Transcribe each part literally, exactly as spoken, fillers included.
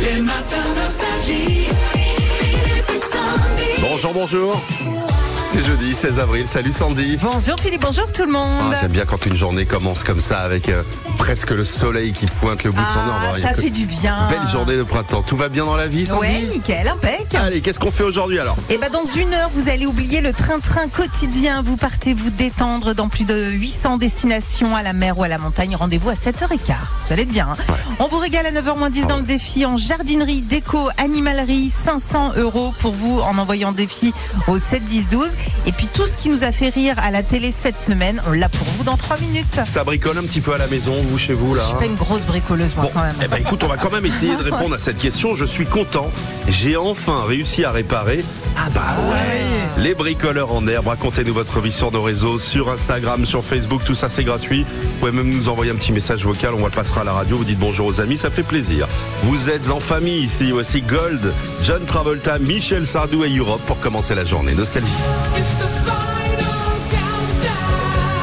Les matins nostalgie. Philippe et Sandy. Bonjour, bonjour. C'est jeudi seize avril, salut Sandy. Bonjour Philippe, bonjour tout le monde. Ah, j'aime bien quand une journée commence comme ça avec euh, presque le soleil qui pointe le bout de son nez. Ah, ça fait du bien. Belle journée de printemps. Tout va bien dans la vie, Sandy? Ouais, nickel, impec. Allez, qu'est-ce qu'on fait aujourd'hui alors? Et ben dans une heure, vous allez oublier le train-train quotidien. Vous partez vous détendre dans plus de huit cents destinations à la mer ou à la montagne. Rendez-vous à sept heures quinze. Vous allez être bien. Hein. Ouais. On vous régale à neuf heures moins dix dans le défi en jardinerie, déco, animalerie. cinq cents euros pour vous en envoyant défi au sept dix douze. Et puis tout ce qui nous a fait rire à la télé cette semaine, on l'a pour vous dans trois minutes. Ça bricole un petit peu à la maison, vous, chez vous là? Je suis pas une grosse bricoleuse moi Bon, quand même. eh ben écoute, on va quand même essayer de répondre à cette question. Je suis content. J'ai enfin réussi à réparer. Ah bah ouais. Les bricoleurs en herbe. Racontez-nous votre vie sur nos réseaux, sur Instagram, sur Facebook, tout ça c'est gratuit. Vous pouvez même nous envoyer un petit message vocal, on le passera à la radio. Vous dites bonjour aux amis, ça fait plaisir. Vous êtes en famille ici. Voici Gold, John Travolta, Michel Sardou et Europe pour commencer la journée. Nostalgie. It's the final countdown.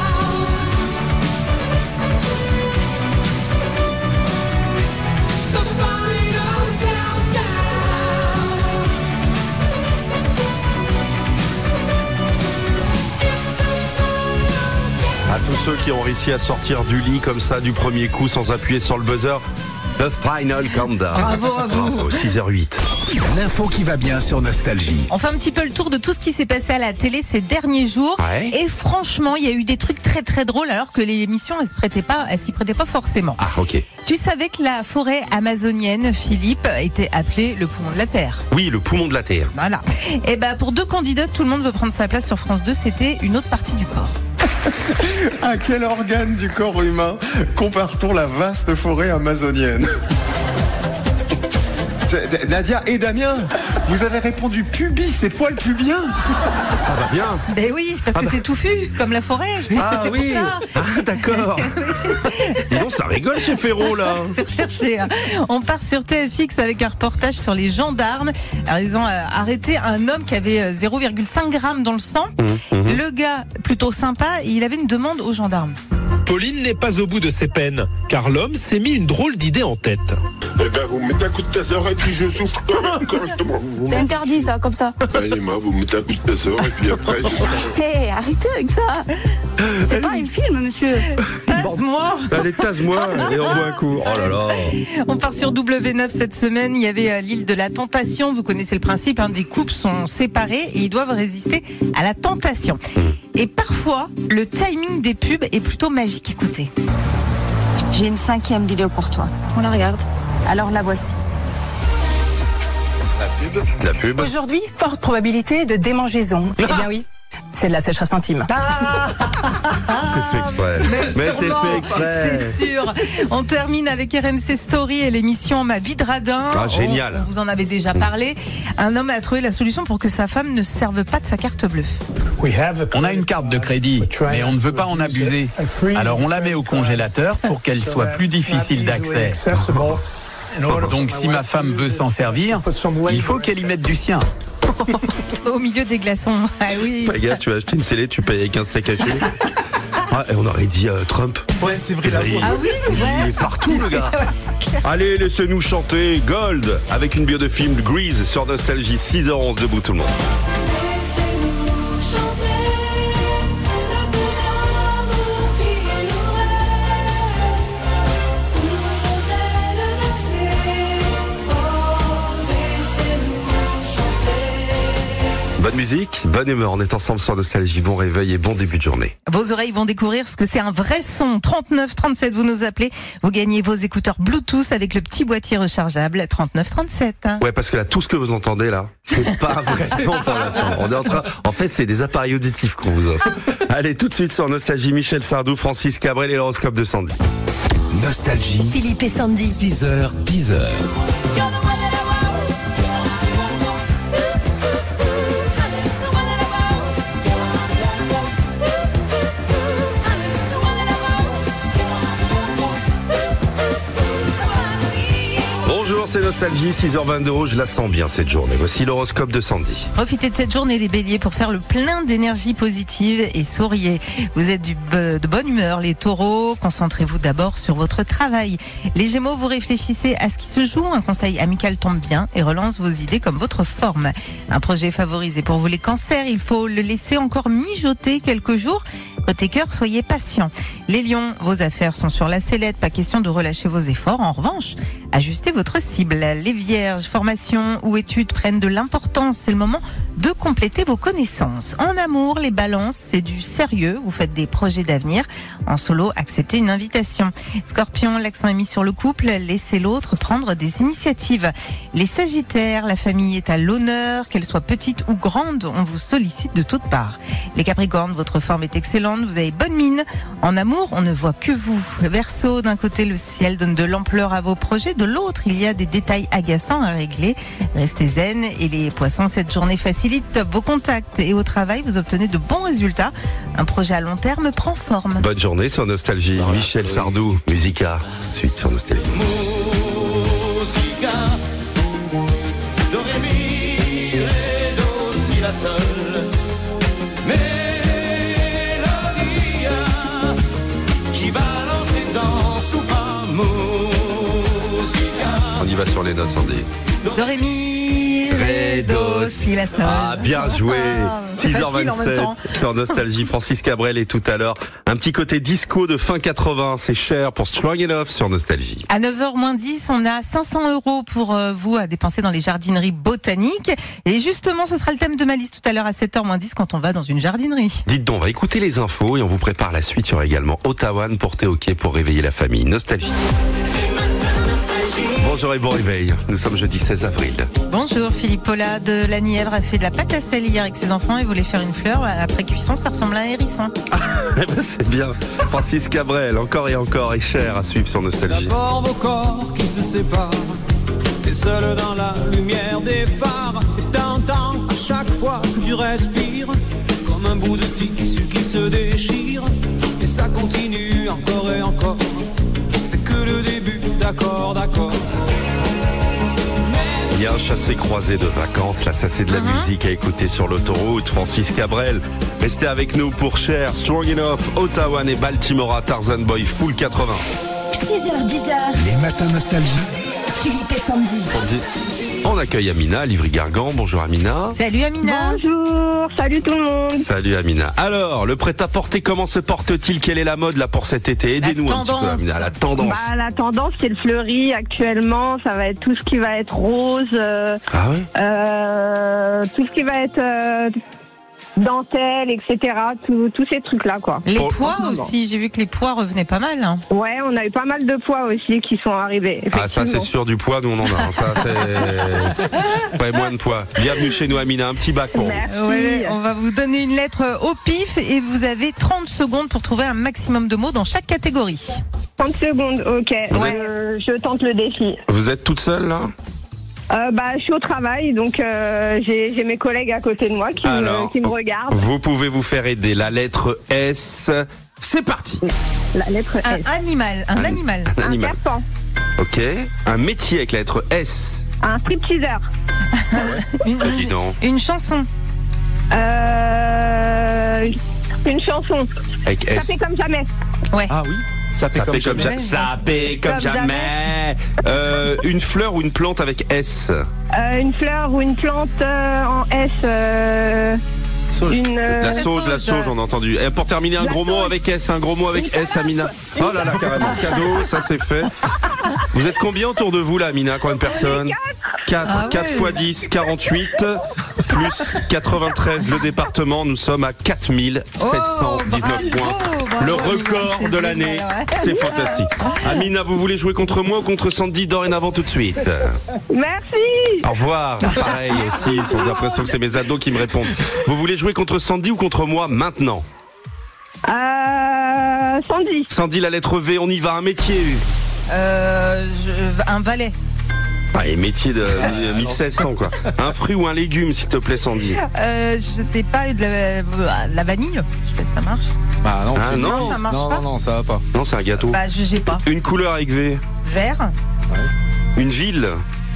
The final countdown. À tous ceux qui ont réussi à sortir du lit comme ça du premier coup sans appuyer sur le buzzer, The Final Countdown. Bravo à vous. Bravo, six heures huit. L'info qui va bien sur Nostalgie. On fait un petit peu le tour de tout ce qui s'est passé à la télé ces derniers jours. Ouais. Et franchement, il y a eu des trucs très très drôles alors que l'émission, elle se prêtait pas, elle s'y prêtait pas forcément. Ah, ok. Tu savais que la forêt amazonienne, Philippe, était appelée le poumon de la Terre. Oui, le poumon de la Terre. Voilà. Et ben pour deux candidats, tout le monde veut prendre sa place sur France deux, c'était une autre partie du corps. À quel organe du corps humain compare-t-on la vaste forêt amazonienne? Nadia et Damien, vous avez répondu pubis, c'est poils pubiens. Ah bah bien. Ben oui, parce Ah que bah. c'est touffu, comme la forêt. Je pense que c'est pour ça. Ah d'accord. Dis donc, ça rigole chez Ferro là. C'est recherché. Hein. On part sur T F X avec un reportage sur les gendarmes. Alors, ils ont euh, arrêté un homme qui avait euh, zéro virgule cinq grammes dans le sang. Mmh, mmh. Le gars, plutôt sympa, il avait une demande aux gendarmes. Pauline n'est pas au bout de ses peines, car l'homme s'est mis une drôle d'idée en tête. Eh ben, vous mettez un coup de tasseur et puis je souffle correctement. C'est interdit ça, comme ça. Allez, moi, vous mettez un coup de tasseur et puis après, je... Hé, hey, arrêtez avec ça. C'est pas un film, monsieur. Tasse-moi. Allez, tasse-moi et on boit un coup. Oh là là. On part sur W neuf cette semaine. Il y avait euh, l'île de la tentation. Vous connaissez le principe, hein, des couples sont séparés et ils doivent résister à la tentation. Et parfois, le timing des pubs est plutôt magique. Écoutez. J'ai une cinquième vidéo pour toi. On la regarde. Alors la voici. La pub. Aujourd'hui, forte probabilité de démangeaison. Eh bien oui, c'est de la sécheresse intime. C'est fait exprès. Mais c'est sûrement, fait exprès. C'est sûr. On termine avec R M C Story et l'émission Ma vie de radin. Ah, génial. On, on vous en avait déjà parlé. Un homme a trouvé la solution pour que sa femme ne se serve pas de sa carte bleue. On a une carte de crédit, mais on ne veut pas en abuser. Alors on la met au congélateur pour qu'elle soit plus difficile d'accès. Donc si ma femme veut s'en servir, il faut qu'elle y mette du sien. Au milieu des glaçons. Ah oui. Les gars, tu vas acheter une télé, tu payes avec un steak haché. Ah, et on aurait dit euh, Trump. Ouais, c'est vrai, Il, Ah oui, il ouais. est partout, le gars. Allez, laissez-nous chanter Gold avec une bio de film Grease sur Nostalgie. six heures onze, debout tout le monde. Laissez-nous chanter la bonne amour qui nous reste sous nos ailes d'acier. Oh, laissez-nous chanter. Bonne musique, bonne humeur. On est ensemble sur Nostalgie. Bon réveil et bon début de journée. Vos oreilles vont découvrir ce que c'est un vrai son. trente-neuf trente-sept, vous nous appelez. Vous gagnez vos écouteurs Bluetooth avec le petit boîtier rechargeable. trente-neuf trente-sept. Ouais, parce que là, tout ce que vous entendez là, c'est pas un vrai son pour l'instant. On est en train, en fait, c'est des appareils auditifs qu'on vous offre. Allez, tout de suite sur Nostalgie, Michel Sardou, Francis Cabrel et l'horoscope de Sandy. Nostalgie, Philippe et Sandy. six heures, dix heures. c'est Nostalgie, six heures vingt-deux, je la sens bien cette journée. Voici l'horoscope de Sandy. Profitez de cette journée les béliers pour faire le plein d'énergie positive et souriez. Vous êtes du, de bonne humeur les taureaux, concentrez-vous d'abord sur votre travail. Les gémeaux, vous réfléchissez à ce qui se joue, un conseil amical tombe bien et relance vos idées comme votre forme. Un projet favorisé pour vous les cancers, il faut le laisser encore mijoter quelques jours. Côté cœur, soyez patient. Les lions, vos affaires sont sur la sellette, pas question de relâcher vos efforts. En revanche, ajustez votre cible. Les vierges, formation ou études prennent de l'importance. C'est le moment de compléter vos connaissances. En amour, les balances, c'est du sérieux. Vous faites des projets d'avenir. En solo, acceptez une invitation. Scorpion, l'accent est mis sur le couple. Laissez l'autre prendre des initiatives. Les sagittaires, la famille est à l'honneur. Qu'elle soit petite ou grande, on vous sollicite de toutes parts. Les capricornes, votre forme est excellente. Vous avez bonne mine. En amour, on ne voit que vous. Le Verseau, d'un côté, le ciel donne de l'ampleur à vos projets. De l'autre, il y a des détails agaçants à régler. Restez zen. Et les poissons, cette journée facilite vos contacts. Et au travail, vous obtenez de bons résultats. Un projet à long terme prend forme. Bonne journée sur Nostalgie. Ah, Michel oui. Sardou, Musica. Suite sur Nostalgie. Musica. Do, ré, mi, ré, do, si, la, sol. Mélodia qui balance les danses ou pas. Musica. On y va sur les notes, Sandy. Do, ré, mi, ré, do, si, la, sol. Ah, bien joué. six heures vingt-sept sur Nostalgie. Francis Cabrel est tout à l'heure. Un petit côté disco de fin quatre-vingts. C'est cher pour Strong Enough sur Nostalgie. À neuf heures moins dix, on a cinq cents euros pour euh, vous à dépenser dans les jardineries botaniques. Et justement, ce sera le thème de ma liste tout à l'heure à sept heures moins dix quand on va dans une jardinerie. Dites donc, on va écouter les infos et on vous prépare la suite. Il y aura également Ottawa, porté au quai pour réveiller la famille. Nostalgie. Bonjour et bon réveil. Nous sommes jeudi seize avril. Bonjour, Philippe Paula de la Nièvre a fait de la pâte à sel hier avec ses enfants et voulait faire une fleur. Après cuisson, ça ressemble à un hérisson. Eh ben c'est bien. Francis Cabrel, encore et encore, et cher à suivre sur Nostalgie. D'abord vos corps qui se séparent, et seul dans la lumière des phares, et t'entends à chaque fois que tu respires, comme un bout de tissu qui se déchire, et ça continue encore et encore. C'est que le début, d'accord, d'accord. Il y a un chassé-croisé de vacances, là ça c'est de la uh-huh. musique à écouter sur l'autoroute. Francis Cabrel, restez avec nous pour Cher, Strong Enough, Ottawa et Baltimora, Tarzan Boy, Full quatre-vingts. six heures dix. Les matins Nostalgie. Philippe et Sandy. Sandy. On accueille Amina, Livry-Gargan. Bonjour Amina. Salut Amina. Bonjour, salut tout le monde. Salut Amina. Alors, le prêt-à-porter, comment se porte-t-il? Quelle est la mode là pour cet été? Aidez-nous un petit peu Amina, la tendance. Bah, la tendance, c'est le fleuri actuellement. Ça va être tout ce qui va être rose. Euh, ah oui euh, Tout ce qui va être... Euh, dentelle, et cetera. Tous ces trucs-là, quoi. Les Pour... pois aussi, j'ai vu que les pois revenaient pas mal. Hein. Ouais, on a eu pas mal de pois aussi qui sont arrivés. Ah, ça c'est sûr, du pois, nous on en a. Ça c'est... Ouais, moins de pois. Bienvenue chez nous, Amina, un petit bac pour vous. Ouais, on va vous donner une lettre au pif et vous avez trente secondes pour trouver un maximum de mots dans chaque catégorie. trente secondes, ok. Ouais, êtes... euh, je tente le défi. Vous êtes toute seule là? Euh, bah, je suis au travail, donc euh, j'ai, j'ai mes collègues à côté de moi qui, Alors, me, qui me regardent. Vous pouvez vous faire aider. La lettre S, c'est parti. La lettre S. Un animal, un, un animal. Un, animal. Un serpent. Ok. Un métier avec la lettre S. Un stripteaseur. une, dis donc. Une chanson. Euh, une chanson. Avec S. Ça fait comme jamais. Ouais. Ah oui. Ça fait, ça comme, fait comme jamais. Ça fait comme, comme jamais. jamais. Euh, une fleur ou une plante avec S. Euh, une fleur ou une plante euh, en S. Euh, sauge. Une, euh, la sauge, la sauge, on a entendu. Et pour terminer, un la gros sauge. mot avec S, un gros mot avec une S, salade. Amina. Oh là là, carrément, cadeau, ça c'est fait. Vous êtes combien autour de vous là, Amina? Combien de personnes? quatre. Ah ouais. quatre fois dix, quarante-huit. Plus quatre-vingt-treize, le département. Nous sommes à quatre mille sept cent dix-neuf oh, points. Bravo, bravo, le record de l'année. Ouais. C'est fantastique. Amina, vous voulez jouer contre moi ou contre Sandy dorénavant tout de suite? Merci. Au revoir. Pareil aussi, j'ai l'impression que c'est mes ados qui me répondent. Vous voulez jouer contre Sandy ou contre moi maintenant? Euh, Sandy. Sandy, la lettre V, on y va. Un métier. Euh, je, un valet. Ah, et métier de mille six cents quoi. Un fruit ou un légume, s'il te plaît, Sandy? Euh, je sais pas, de la, de la vanille. Je sais pas si ça marche. Bah non, ah, non. non, ça marche non, pas. Non, non, ça va pas. Non, c'est un gâteau. Bah, je sais pas. Une couleur avec V. Vert. Ouais. Une ville.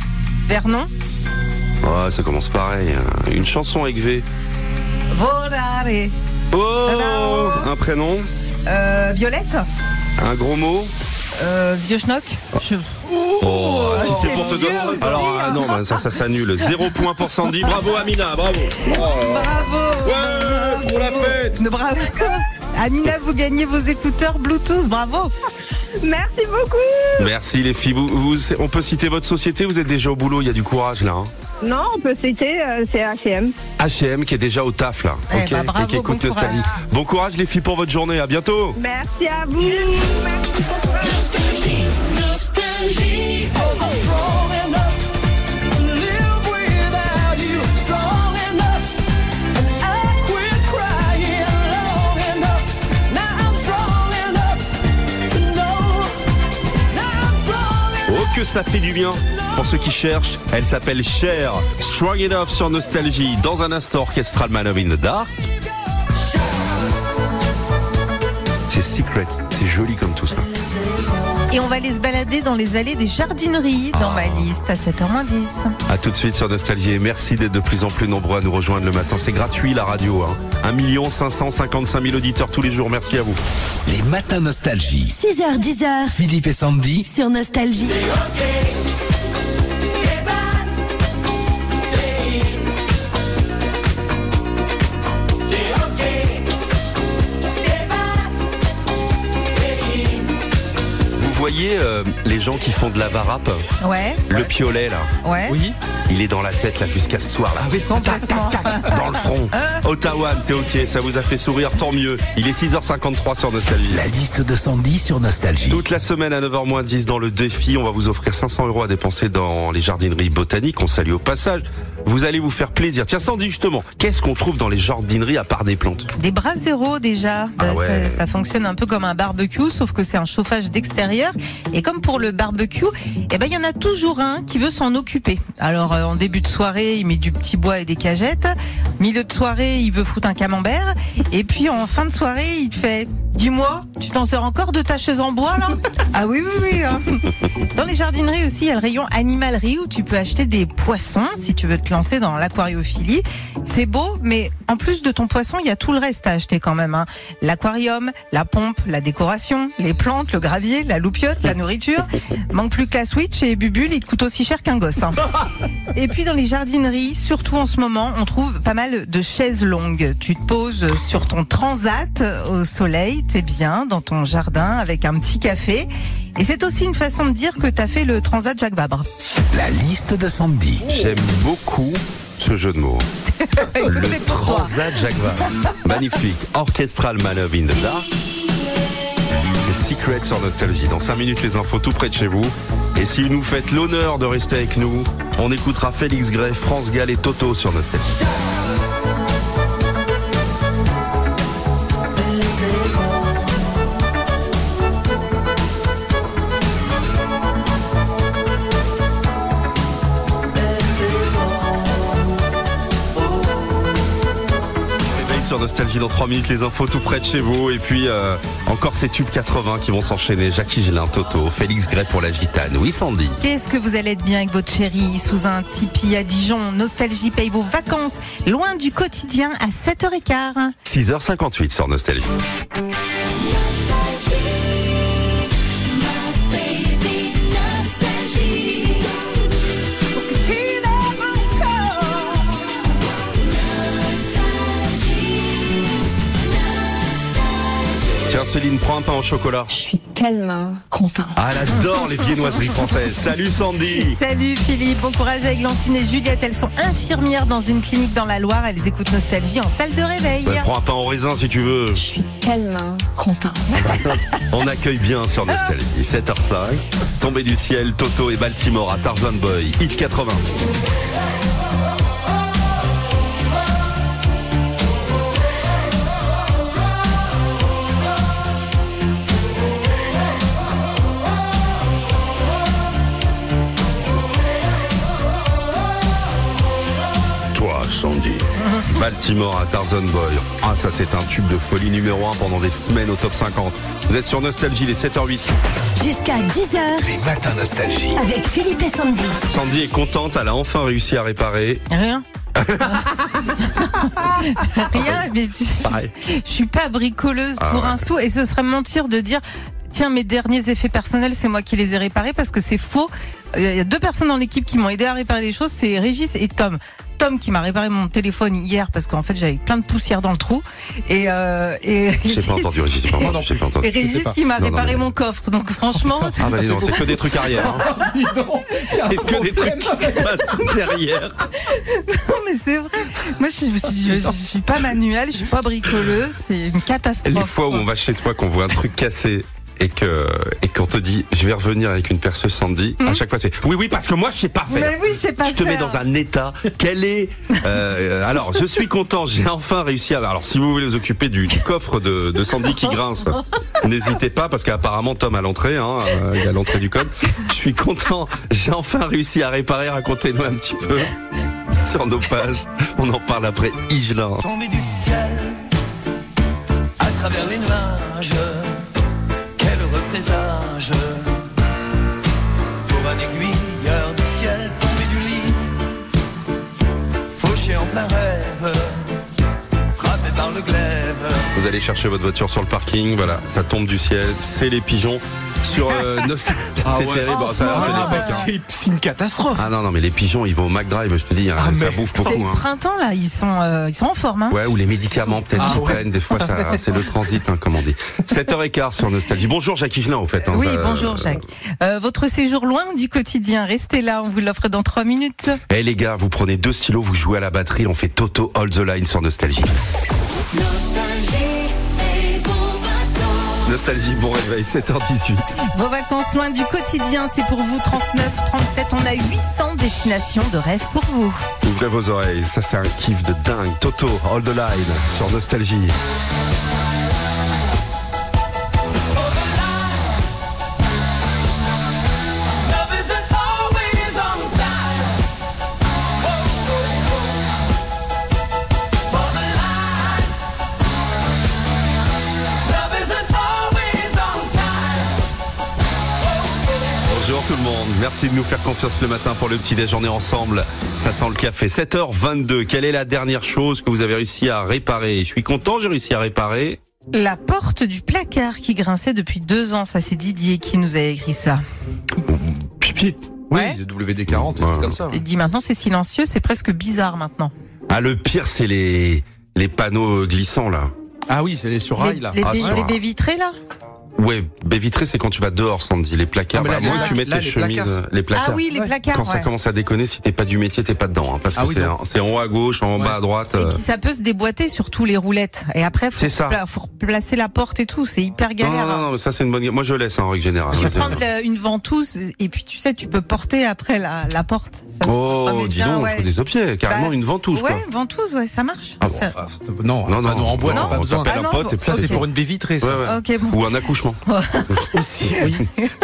Vernon. Ouais, ça commence pareil. Une chanson avec V. Volare. Oh, un prénom. Euh, Violette. Un gros mot. Euh, vieux schnock. Je... Oh, si c'est c'est pour te vieux donner. aussi, Alors, hein. ah non, bah, ça, ça s'annule. Zéro point pour Sandy. Bravo, Amina, bravo. Oh. Bravo. Ouais, pour la fête. Bravo. Amina, vous gagnez vos écouteurs Bluetooth. Bravo. Merci beaucoup. Merci les filles. Vous, vous, on peut citer votre société. Vous êtes déjà au boulot. Il y a du courage là. Hein. Non, on peut citer, euh, c'est H et M. H et M qui est déjà au taf là. Eh Ok. bah, bravo, Et qui écoute bon Nostalgie. courage. Bon courage les filles pour votre journée. À bientôt. Merci à vous. Nostalgie, nostalgie. Oh, I'm strong enough to live without you. Strong enough, and I quit crying long enough. Now I'm strong enough to know. Now I'm strong enough. Oh que ça fait du bien. Pour ceux qui cherchent, elle s'appelle Cher. Strong Enough sur Nostalgie. Dans un instant, Orchestral Man of in the Dark. C'est Secret. C'est joli comme tout ça. Et on va aller se balader dans les allées des jardineries dans Ah. ma liste à sept heures moins dix. A tout de suite sur Nostalgie et merci d'être de plus en plus nombreux à nous rejoindre le matin. C'est gratuit la radio. Hein. un million cinq cent cinquante-cinq mille auditeurs tous les jours. Merci à vous. Les matins Nostalgie. six heures dix heures. Philippe et Sandy. Sur Nostalgie. Vous voyez euh, les gens qui font de la varap, Ouais. le piolet là. Ouais. Oui. Il est dans la tête là jusqu'à ce soir là. Complètement. Dans le front. Ottawa, t'es ok, ça vous a fait sourire, tant mieux. Il est six heures cinquante-trois sur Nostalgie. La liste de Sandy sur Nostalgie. Toute la semaine à neuf heures moins dix dans le défi, on va vous offrir cinq cents euros à dépenser dans les jardineries botaniques. On salue au passage. Vous allez vous faire plaisir. Tiens, Sandy, justement, qu'est-ce qu'on trouve dans les jardineries à part des plantes? Des brasero déjà. Ah Ça- ouais. ça, ça fonctionne un peu comme un barbecue, sauf que c'est un chauffage d'extérieur. Et comme pour le barbecue, eh ben il y en a toujours un qui veut s'en occuper. Alors euh, en début de soirée, il met du petit bois et des cagettes. Milieu de soirée, il veut foutre un camembert. Et puis en fin de soirée, il te fait: dis-moi, tu t'en sers encore de ta chaise en bois là? Ah oui, oui, oui. Hein. Dans les jardineries aussi, il y a le rayon animalerie où tu peux acheter des poissons si tu veux te lancer dans l'aquariophilie. C'est beau, mais en plus de ton poisson, il y a tout le reste à acheter quand même. Hein. L'aquarium, la pompe, la décoration, les plantes, le gravier, la loupiote, la nourriture. Manque plus que la Switch et Bubule, il te coûte aussi cher qu'un gosse. Hein. Et puis dans les jardineries, surtout en ce moment, on trouve pas mal de chaises longues. Tu te poses sur ton transat au soleil, t'es bien dans ton jardin avec un petit café. Et c'est aussi une façon de dire que t'as fait le transat Jacques Vabre. La liste de Sandy. J'aime beaucoup ce jeu de mots. Écoute, Le c'est pour toi. Transat Jacques Vabre. Magnifique. Orchestral Man of in the Dark. C'est Secret sur Nostalgie. Dans cinq minutes, les infos tout près de chez vous. Et si vous nous faites l'honneur de rester avec nous, on écoutera Félix Gray, France Gall et Toto sur Nostalgie. Sur Nostalgie dans trois minutes, les infos tout près de chez vous. Et puis euh, encore ces tubes quatre-vingts qui vont s'enchaîner. Jackie Gélin, Toto, Félix Gray pour la gitane. Oui, Sandy. Qu'est-ce que vous allez être bien avec votre chérie sous un tipi à Dijon. Nostalgie paye vos vacances loin du quotidien à sept heures quinze. six heures cinquante-huit sur Nostalgie. Tiens, Céline, prends un pain au chocolat. Je suis tellement contente. Ah, elle adore les viennoiseries françaises. Salut Sandy. Salut Philippe, bon courage à Églantine et Juliette. Elles sont infirmières dans une clinique dans la Loire. Elles écoutent Nostalgie en salle de réveil. Bah, prends un pain au raisin si tu veux. Je suis tellement contente. On accueille bien sur Nostalgie. sept heures cinq. Tombé du ciel, Toto et Baltimore à Tarzan Boy. Hit quatre-vingts. Toi, Sandy, Baltimore à Tarzan Boy. Ah, ça c'est un tube de folie numéro un pendant des semaines au top cinquante. Vous êtes sur Nostalgie, les sept heures zéro huit. Jusqu'à dix heures. Les matins Nostalgie. Avec Philippe et Sandy. Sandy est contente, elle a enfin réussi à réparer. Rien. Rien, mais je, je suis pas bricoleuse Ah pour ouais. un sou et ce serait mentir de dire tiens, mes derniers effets personnels, c'est moi qui les ai réparés parce que c'est faux. Il y a deux personnes dans l'équipe qui m'ont aidé à réparer les choses, c'est Régis et Tom. Tom qui m'a réparé mon téléphone hier parce qu'en fait j'avais plein de poussière dans le trou et euh, et J'ai pas entendu, Régis, j'ai pas entendu. j'ai pas entendu. et Régis qui m'a Non, non, réparé mais- mon coffre. Donc franchement, Ah bah dis donc, c'est que des trucs arrière. hein. C'est que des trucs qui se passent derrière. non mais c'est vrai. Moi je, je, je, je, je suis pas manuelle, je suis pas bricoleuse, c'est une catastrophe. Les fois où on va chez toi, qu'on voit un truc cassé et que et qu'on te dit je vais revenir avec une perceuse Sandy, à chaque fois c'est oui oui parce que moi je sais pas faire. Mais oui, je sais pas Je te mets faire. dans un état. Quel est euh, alors je suis content, j'ai enfin réussi à. Alors si vous voulez vous occuper du, du coffre de, de Sandy qui grince, n'hésitez pas parce qu'apparemment Tom à l'entrée, hein, euh, il y a l'entrée du code. Je suis content, j'ai enfin réussi à réparer. Racontez-nous un petit peu sur nos pages. On en parle après Igelin. Tombé du ciel à travers les nuages. Quel heureux présage pour un aiguilleur du ciel tombé du lit, fauché en plein rêve, frappé par le glaive. Vous allez chercher votre voiture sur le parking, voilà, ça tombe du ciel, c'est les pigeons sur euh, Nostalgie. Ah c'est ouais. terrible. Oh, ça, c'est ça marrant. dépasse, Ah, hein. c'est- c'est une catastrophe. Ah non non mais les pigeons ils vont au McDrive, je te dis, hein, Ah, ça mais bouffe C'est beaucoup. le Hein. printemps là, ils sont euh, ils sont en forme hein. Ouais, ou les médicaments peut-être Ah qu'ils ouais. prennent, des fois ça, c'est le transit, hein, comme on dit. sept heures quinze sur Nostalgie. Bonjour Jacques Higelin au fait. Hein, Oui, ça, bonjour euh, Jacques. Euh, votre séjour loin du quotidien, restez là, on vous l'offre dans trois minutes. Eh les gars, vous prenez deux stylos, vous jouez à la batterie, on fait Toto Hold the Line sur Nostalgie. Nostalgie, bon réveil, sept heures dix-huit. Vos vacances loin du quotidien, c'est pour vous trente-neuf, trente-sept, on a huit cents destinations de rêve pour vous. Ouvrez vos oreilles, ça c'est un kiff de dingue. Toto Hold the Line sur Nostalgie. Love isn't always on time. For the line. Love isn't always on time. Bonjour tout le monde, merci de nous faire confiance le matin pour le petit déjeuner ensemble. Ça sent le café. sept heures vingt-deux, quelle est la dernière chose que vous avez réussi à réparer? Je suis content, j'ai réussi à réparer. La porte du placard qui grinçait depuis deux ans, ça c'est Didier qui nous a écrit ça. Pipi. Ouais. Oui, W D quarante, des Ouais. trucs comme ça. Il dit maintenant c'est silencieux, c'est presque bizarre maintenant. Ah, le pire, c'est les, les panneaux glissants, là. Ah oui, c'est les sur rail Les, là. les, Ah, baies- sur les un- baies vitrées là. Ouais, baie vitrée, c'est quand tu vas dehors, Sandy. Les placards, Ah, mais là, à moins là, que tu mettes là, tes les chemises, placards. euh, les placards. Ah oui, les Ouais. placards. Quand ça ouais. commence à déconner, si t'es pas du métier, t'es pas dedans, hein, parce Ah que oui, c'est, donc. en- c'est en haut à gauche, en Ouais. bas à droite. Et euh. puis ça peut se déboîter sur tous les roulettes. Et après, faut, C'est ça. pla- faut placer la porte et tout. C'est hyper Non, galère. non, non, mais ça c'est une bonne. Moi, je laisse hein, en règle générale. Tu hein. prends le- une ventouse et puis tu sais, tu peux porter après la, la porte. Ça, ça se Oh, remet dis bien, donc, ouais. il faut des objets, carrément Bah, une ventouse, quoi. Ouais, ventouse, ouais, ça marche. Ah bon. Ça- Ah, c'est- non, Non, un non, panneau en bois, non, t'as pas on besoin. t'appelle Ah un non, pote bon, et Ça, puis c'est c'est pour tout. une baie vitrée, ça. Ouais, ouais. Ok, bon. Ou un accouchement. Aussi, oui.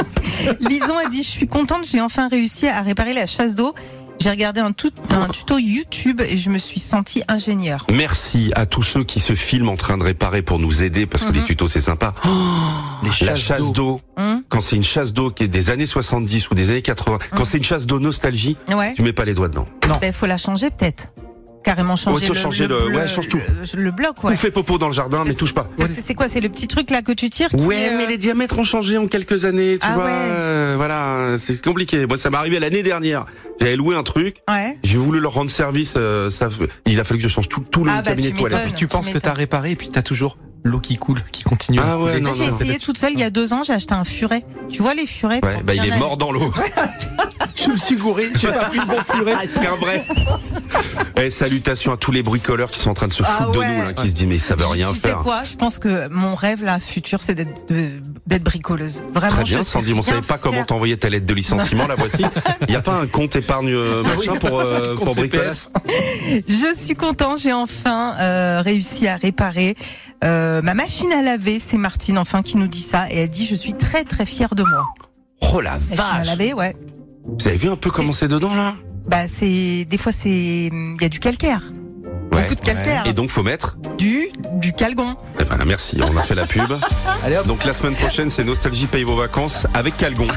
Lison a dit, je suis contente, j'ai enfin réussi à réparer la chasse d'eau. J'ai regardé un, tout, un tuto YouTube et je me suis sentie ingénieure. Merci à tous ceux qui se filment en train de réparer pour nous aider, parce que Mhm. les tutos c'est sympa. Oh, Les la chasses chasse d'eau. d'eau, Hum, quand c'est une chasse d'eau qui est des années soixante-dix ou des années quatre-vingts, quand c'est une chasse d'eau nostalgie, ouais. tu mets pas les doigts dedans. Ben, faut la changer peut-être. Carrément changer, Auto le, changer le- ouais, change tout. le, le bloc, Ou ouais. fais popo dans le jardin, mais Est-ce- touche pas. Parce que c'est quoi? C'est le petit truc là que tu tires qui, Ouais, euh, mais les diamètres ont changé en quelques années, tu Ah vois. ouais. euh, voilà, c'est compliqué. Moi, ça m'est arrivé l'année dernière. J'avais loué un truc, Ouais. j'ai voulu leur rendre service. euh, ça, il a fallu que je change tout, tout le Ah bah, cabinet tu toilette. m'étonnes. Puis tu penses Tu que t'as m'étonnes. réparé et puis t'as toujours l'eau qui coule, qui continue. Ah à ouais, couler. non, J'ai non. essayé toute seule il y a deux ans, j'ai acheté un furet. Tu vois les furets? Ouais, pour bah il bien est aller- mort dans l'eau. Je me suis gouré, j'ai pas pris le bon furet. C'est un vrai. Eh, salutations à tous les bricoleurs qui sont en train de se Ah foutre ouais. de nous, là, qui se disent mais ça veut rien tu faire. sais quoi? Je pense que mon rêve là, futur, c'est d'être de- d'être bricoleuse. Vraiment. Très bien, je sais Sandy, on rien savait pas comment faire. t'envoyer ta lettre de licenciement, la voici. Il y a pas un compte épargne euh, machin pour, euh, Compte pour C P bricolage? F. Je suis content, j'ai enfin euh, réussi à réparer euh, ma machine à laver. C'est Martine enfin qui nous dit ça et elle dit je suis très très fière de moi. Oh la Machine à vache! laver, ouais. Vous avez vu un peu comment c'est dedans, là? Bah c'est des fois c'est il y a du calcaire. Ouais. beaucoup de calcaire. Et donc faut mettre Du, du calgon. Eh ben, merci, on a fait la pub. Allez, hop. Donc la semaine prochaine, c'est Nostalgie paye vos vacances avec Calgon.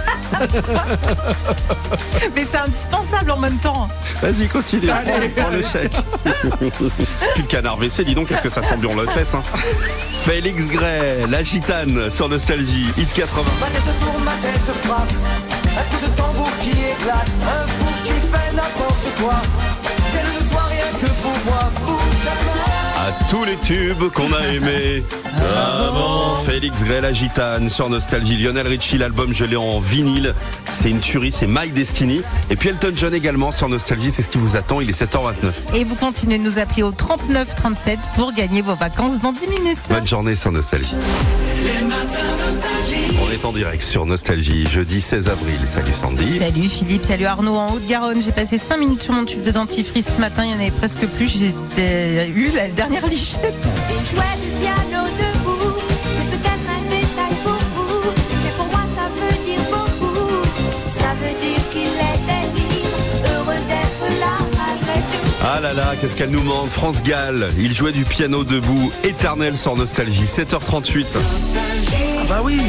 Mais c'est indispensable en même temps. Vas-y, continue. Allez, prends le chèque. Puis le canard W C, dis donc, qu'est-ce que ça sent bien le fesse, hein. Félix Gray, la gitane sur Nostalgie, hit quatre-vingts. Ma tête tourne, ma tête frappe. Un coup de tambour qui éclate. Un fou qui fait n'importe quoi. Elle ne soit rien que pour moi, pour jamais. À tous les tubes qu'on a aimés avant. Félix Gray, la gitane sur Nostalgie. Lionel Richie, l'album je l'ai en vinyle. C'est une tuerie, c'est My Destiny. Et puis Elton John également sur Nostalgie, c'est ce qui vous attend. Il est sept heures vingt-neuf. Et vous continuez de nous appeler au trente-neuf trente-sept pour gagner vos vacances dans dix minutes. Bonne journée sur Nostalgie. Les matins nostalgie. On est en direct sur Nostalgie, jeudi seize avril. Salut Sandy. Salut Philippe, salut Arnaud en Haute-Garonne. J'ai passé cinq minutes sur mon tube de dentifrice ce matin, il y en avait presque plus. J'ai euh, eu la dernière lichette. Il jouait du piano debout, c'est peut-être un détail pour vous, mais pour moi ça veut dire beaucoup. Ça veut dire qu'il était libre, heureux d'être là malgré tout. Ah là là, qu'est-ce qu'elle nous manque. France Gall, il jouait du piano debout, éternel sur Nostalgie, sept heures trente-huit. Ah bah oui.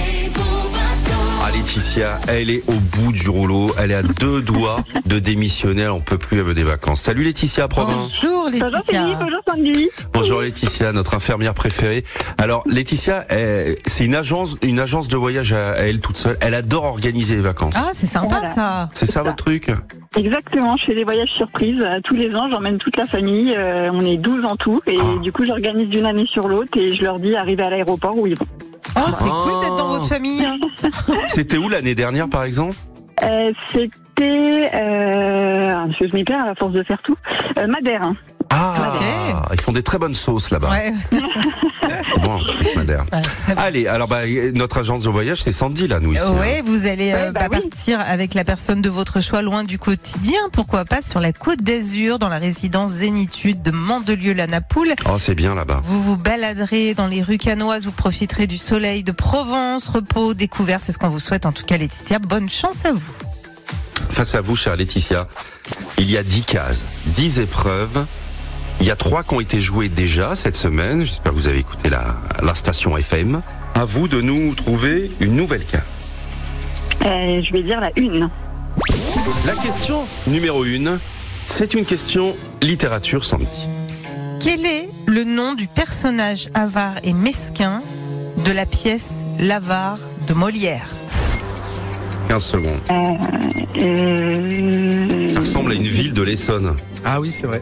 Ah Laetitia, elle est au bout du rouleau, elle est à deux doigts de démissionner, elle en peut plus, elle veut des vacances. Salut Laetitia Provins. Bonjour Bonjour Laetitia. Philippe, bonjour Sandy. Bonjour Laetitia, notre infirmière préférée. Alors Laetitia, elle- c'est une agence, une agence de voyage à, à elle toute seule. Elle adore organiser les vacances. Ah, c'est sympa Voilà. ça. C'est ça votre truc? Exactement, je fais des voyages surprises euh, tous les ans, j'emmène toute la famille, euh, on est douze en tout, et Ah. du coup j'organise d'une année sur l'autre et je leur dis arriver à l'aéroport où ils vont. Oh, c'est Ah. cool d'être dans votre famille. C'était où l'année dernière par exemple? Euh, C'était, euh, je m'y perds à la force de faire tout, euh, Madère. hein. Ah, Ok. ils font des très bonnes sauces là-bas. Ouais. Bon, Madère. Ouais, très bien. Allez, alors bah, notre agence de voyage, c'est Sandy là, nous ici. hein. Ouais, vous allez euh, Ouais, bah bah, oui. partir avec la personne de votre choix loin du quotidien, pourquoi pas sur la Côte d'Azur, dans la résidence Zénitude de Mandelieu-la-Napoule. Oh, c'est bien là-bas. Vous vous baladerez dans les rues canoises, vous profiterez du soleil de Provence, repos, découverte, c'est ce qu'on vous souhaite en tout cas Laetitia, bonne chance à vous. Face à vous, chère Laetitia, il y a dix cases, dix épreuves. Il y a trois qui ont été jouées déjà cette semaine. J'espère que vous avez écouté la, la station F M. À vous de nous trouver une nouvelle case. Euh, je vais dire la une. La question numéro une, c'est une question littérature, Sandy. Quel est le nom du personnage avare et mesquin de la pièce L'Avare de Molière? quinze secondes. Euh, euh, Ça ressemble à une ville de l'Essonne. Ah oui, c'est vrai.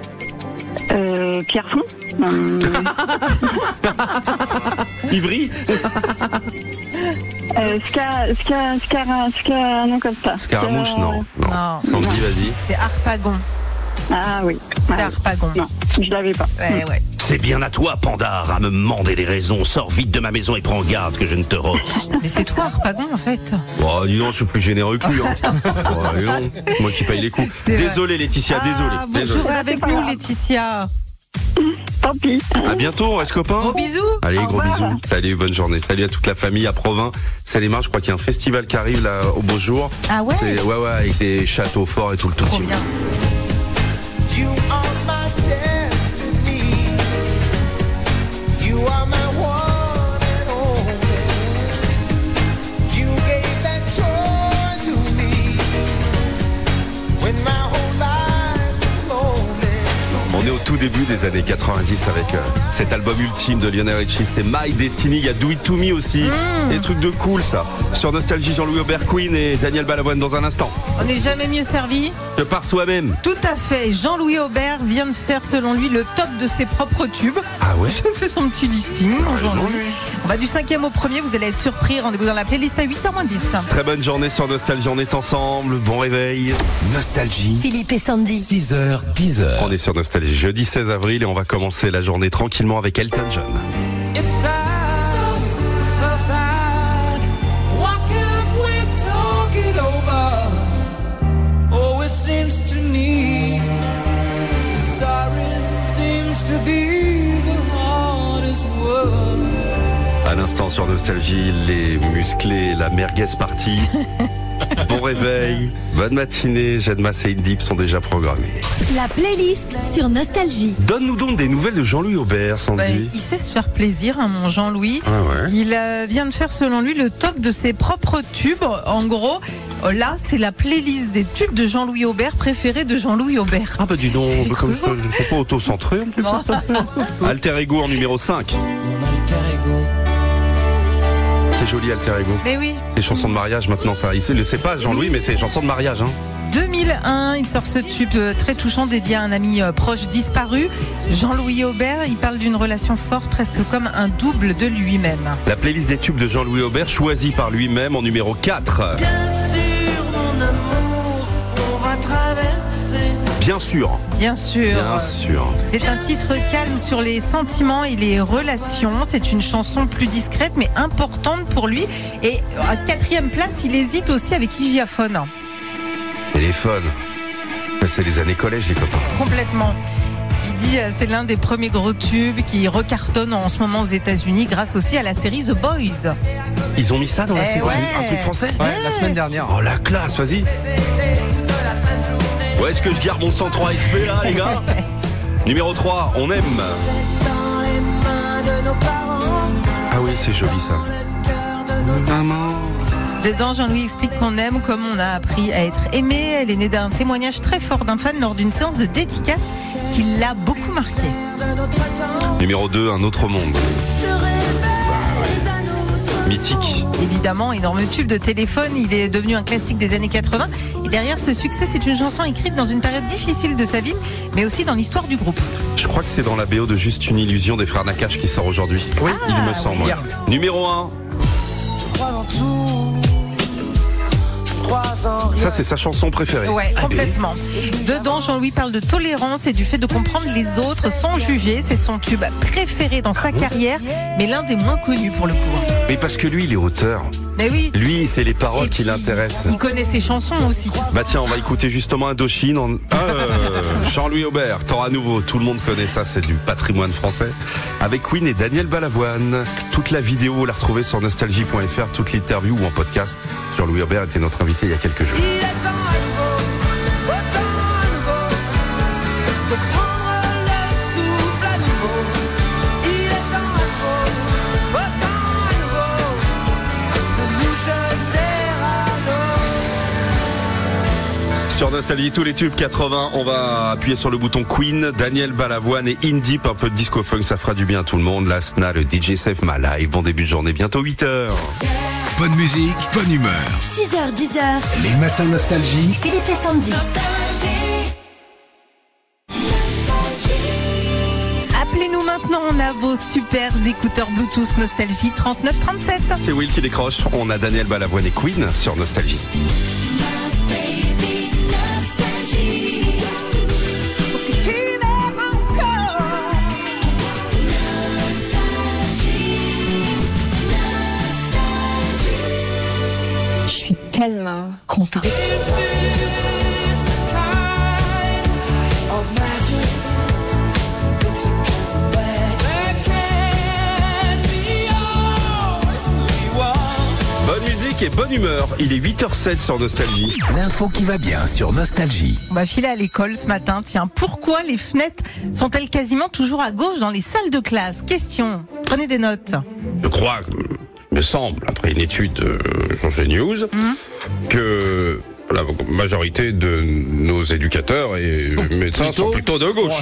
euh, Pierrefonds. Euh, Ivry. euh, Ska, Ska, Ska, Ska, un nom comme ça. Scaramouche, Euh, non. Non. Non. Sandy, vas-y. C'est Harpagon. Ah oui. C'est Ah, Harpagon. non, je l'avais pas. Ouais, ouais. C'est bien à toi, Pandare, à me demander les raisons. Sors vite de ma maison et prends garde que je ne te rosse. Mais c'est toi Harpagon en fait. Oh, dis donc, je suis plus généreux que lui. Hein. Oh, dis donc, moi qui paye les coups. C'est vrai. Désolé, Laetitia, désolé. Ah, désolé. bonjour avec nous Laetitia. Tant pis. À bientôt, on reste copains. Gros bisous. Allez, Au gros revoir. bisous. Salut, bonne journée. Salut à toute la famille à Provins. Saint-Lémar, je crois qu'il y a un festival qui arrive là au beau jour. Ah ouais. C'est, ouais, ouais, avec des châteaux forts et tout le tout. Trop bien. You are my destiny. You are my one and only. You gave that joy to me when my whole life was lonely. On est au tout début des années quatre-vingt-dix avec euh, cet album ultime de Lionel Richie. C'était My Destiny. Il y a Do It To Me aussi. Mmh. Des trucs de cool, ça. Sur Nostalgie, Jean-Louis Aubert, Queen et Daniel Balavoine dans un instant. On n'est jamais mieux servi. De par soi-même. Tout à fait. Jean-Louis Aubert vient de faire, selon lui, le top de ses propres tubes. Ah ouais? Je fais son petit listing. raison, Jean-Louis. lui. On va du cinquième au premier. Vous allez être surpris. Rendez-vous dans la playlist à huit heures moins dix. Très bonne journée sur Nostalgie. On est ensemble. Bon réveil. Nostalgie, Philippe et Sandy. six heures, dix heures. On est sur Nostalgie jeudi seize avril et on va commencer la journée tranquillement avec Elton John. It's sad, so sad. Why can't we talk it over? Oh, it seems to me that sorry seems to be the hardest word. À l'instant sur Nostalgie, les musclés, la merguez partie. Bon réveil, bonne matinée, Jedmas et Indip sont déjà programmés. La playlist sur Nostalgie. Donne-nous donc des nouvelles de Jean-Louis Aubert, Sandy. Bah, il sait se faire plaisir, hein, mon Jean-Louis. Ah ouais. Il euh, vient de faire, selon lui, le top de ses propres tubes. En gros, euh, là, c'est la playlist des tubes de Jean-Louis Aubert préférés de Jean-Louis Aubert. Ah bah dis donc, C'est bah, comme cool. je faut pas auto-centrer. en plus. Non. Alter Ego en numéro cinq. C'est joli Alter Ego. Mais oui. C'est chansons de mariage maintenant, ça. Il ne le sait pas, Jean-Louis, mais c'est chansons de mariage. Hein. deux mille un, il sort ce tube euh, très touchant dédié à un ami euh, proche disparu. Jean-Louis Aubert, il parle d'une relation forte, presque comme un double de lui-même. La playlist des tubes de Jean-Louis Aubert, choisie par lui-même en numéro quatre. Bien sûr, mon amour, on va traverser. Bien sûr. Bien sûr. Bien sûr. C'est un titre calme sur les sentiments et les relations. C'est une chanson plus discrète mais importante pour lui. Et à quatrième place, il hésite aussi avec Hygiaphone. Téléphone. C'est les années collège, les copains. Complètement. Il dit euh, c'est l'un des premiers gros tubes qui recartonne en ce moment aux États-Unis grâce aussi à la série The Boys. Ils ont mis ça dans la Eh série. ouais. Un truc français. Ouais, la semaine dernière. Oh la classe, vas-y. Où est-ce que je garde mon cent trois S P là, les gars? Numéro trois, on aime. Dans les mains de nos parents. Ah oui, c'est joli ça. Maman. Dedans, Jean-Louis explique qu'on aime comme on a appris à être aimé. Elle est née d'un témoignage très fort d'un fan lors d'une séance de dédicace qui l'a beaucoup marqué. Numéro deux, un autre monde. Mythique. Évidemment, énorme tube de téléphone, il est devenu un classique des années quatre-vingts. Et derrière ce succès, c'est une chanson écrite dans une période difficile de sa vie, mais aussi dans l'histoire du groupe. Je crois que c'est dans la B O de Juste une illusion des frères Nakache qui sort aujourd'hui. Oui, il me semble. oui. Ouais. Numéro un. Je crois en tout. Je crois en rien. Ça, c'est sa chanson préférée. Ouais, Ah, complètement. Dedans, Jean-Louis parle de tolérance et du fait de comprendre les autres sans juger. C'est son tube préféré dans sa carrière, mais l'un des moins connus pour le coup. Mais parce que lui, il est auteur. Mais oui. Lui, c'est les paroles Et qui puis, l'intéressent. Il connaît ses chansons aussi. Bah tiens, on va écouter justement Indochine. En... Ah, euh, Jean-Louis Aubert, temps à nouveau. Tout le monde connaît ça, c'est du patrimoine français. Avec Queen et Daniel Balavoine. Toute la vidéo, vous la retrouvez sur nostalgie point f r, toute l'interview ou en podcast. Jean-Louis Aubert était notre invité il y a quelques jours. Il est temps à nouveau, autant à nouveau, de prendre le souffle à nouveau. Il est temps à nouveau, autant à nouveau, de nous jeter à l'eau. Sur Nostalgie, tous les tubes quatre-vingts, on va appuyer sur le bouton Queen, Daniel Balavoine et Indip, un peu de disco funk, ça fera du bien à tout le monde. La S N A, le D J Save My Life, bon début de journée, bientôt huit heures. Bonne musique, bonne humeur. six heures, dix heures. Les matins Nostalgie. Philippe et Sandy. Appelez-nous maintenant, on a vos super écouteurs Bluetooth Nostalgie trente-neuf trente-sept. C'est Will qui décroche, on a Daniel Balavoine et Queen sur Nostalgie. Je suis tellement contente. Bonne musique et bonne humeur, il est huit heures zéro sept sur Nostalgie. L'info qui va bien sur Nostalgie. On va filer à l'école ce matin. Tiens, pourquoi les fenêtres sont-elles quasiment toujours à gauche dans les salles de classe? Question. Prenez des notes. Je crois, il me semble, après une étude euh, sur CNews, Mmh. que la majorité de nos éducateurs et médecins plutôt sont plutôt de gauche.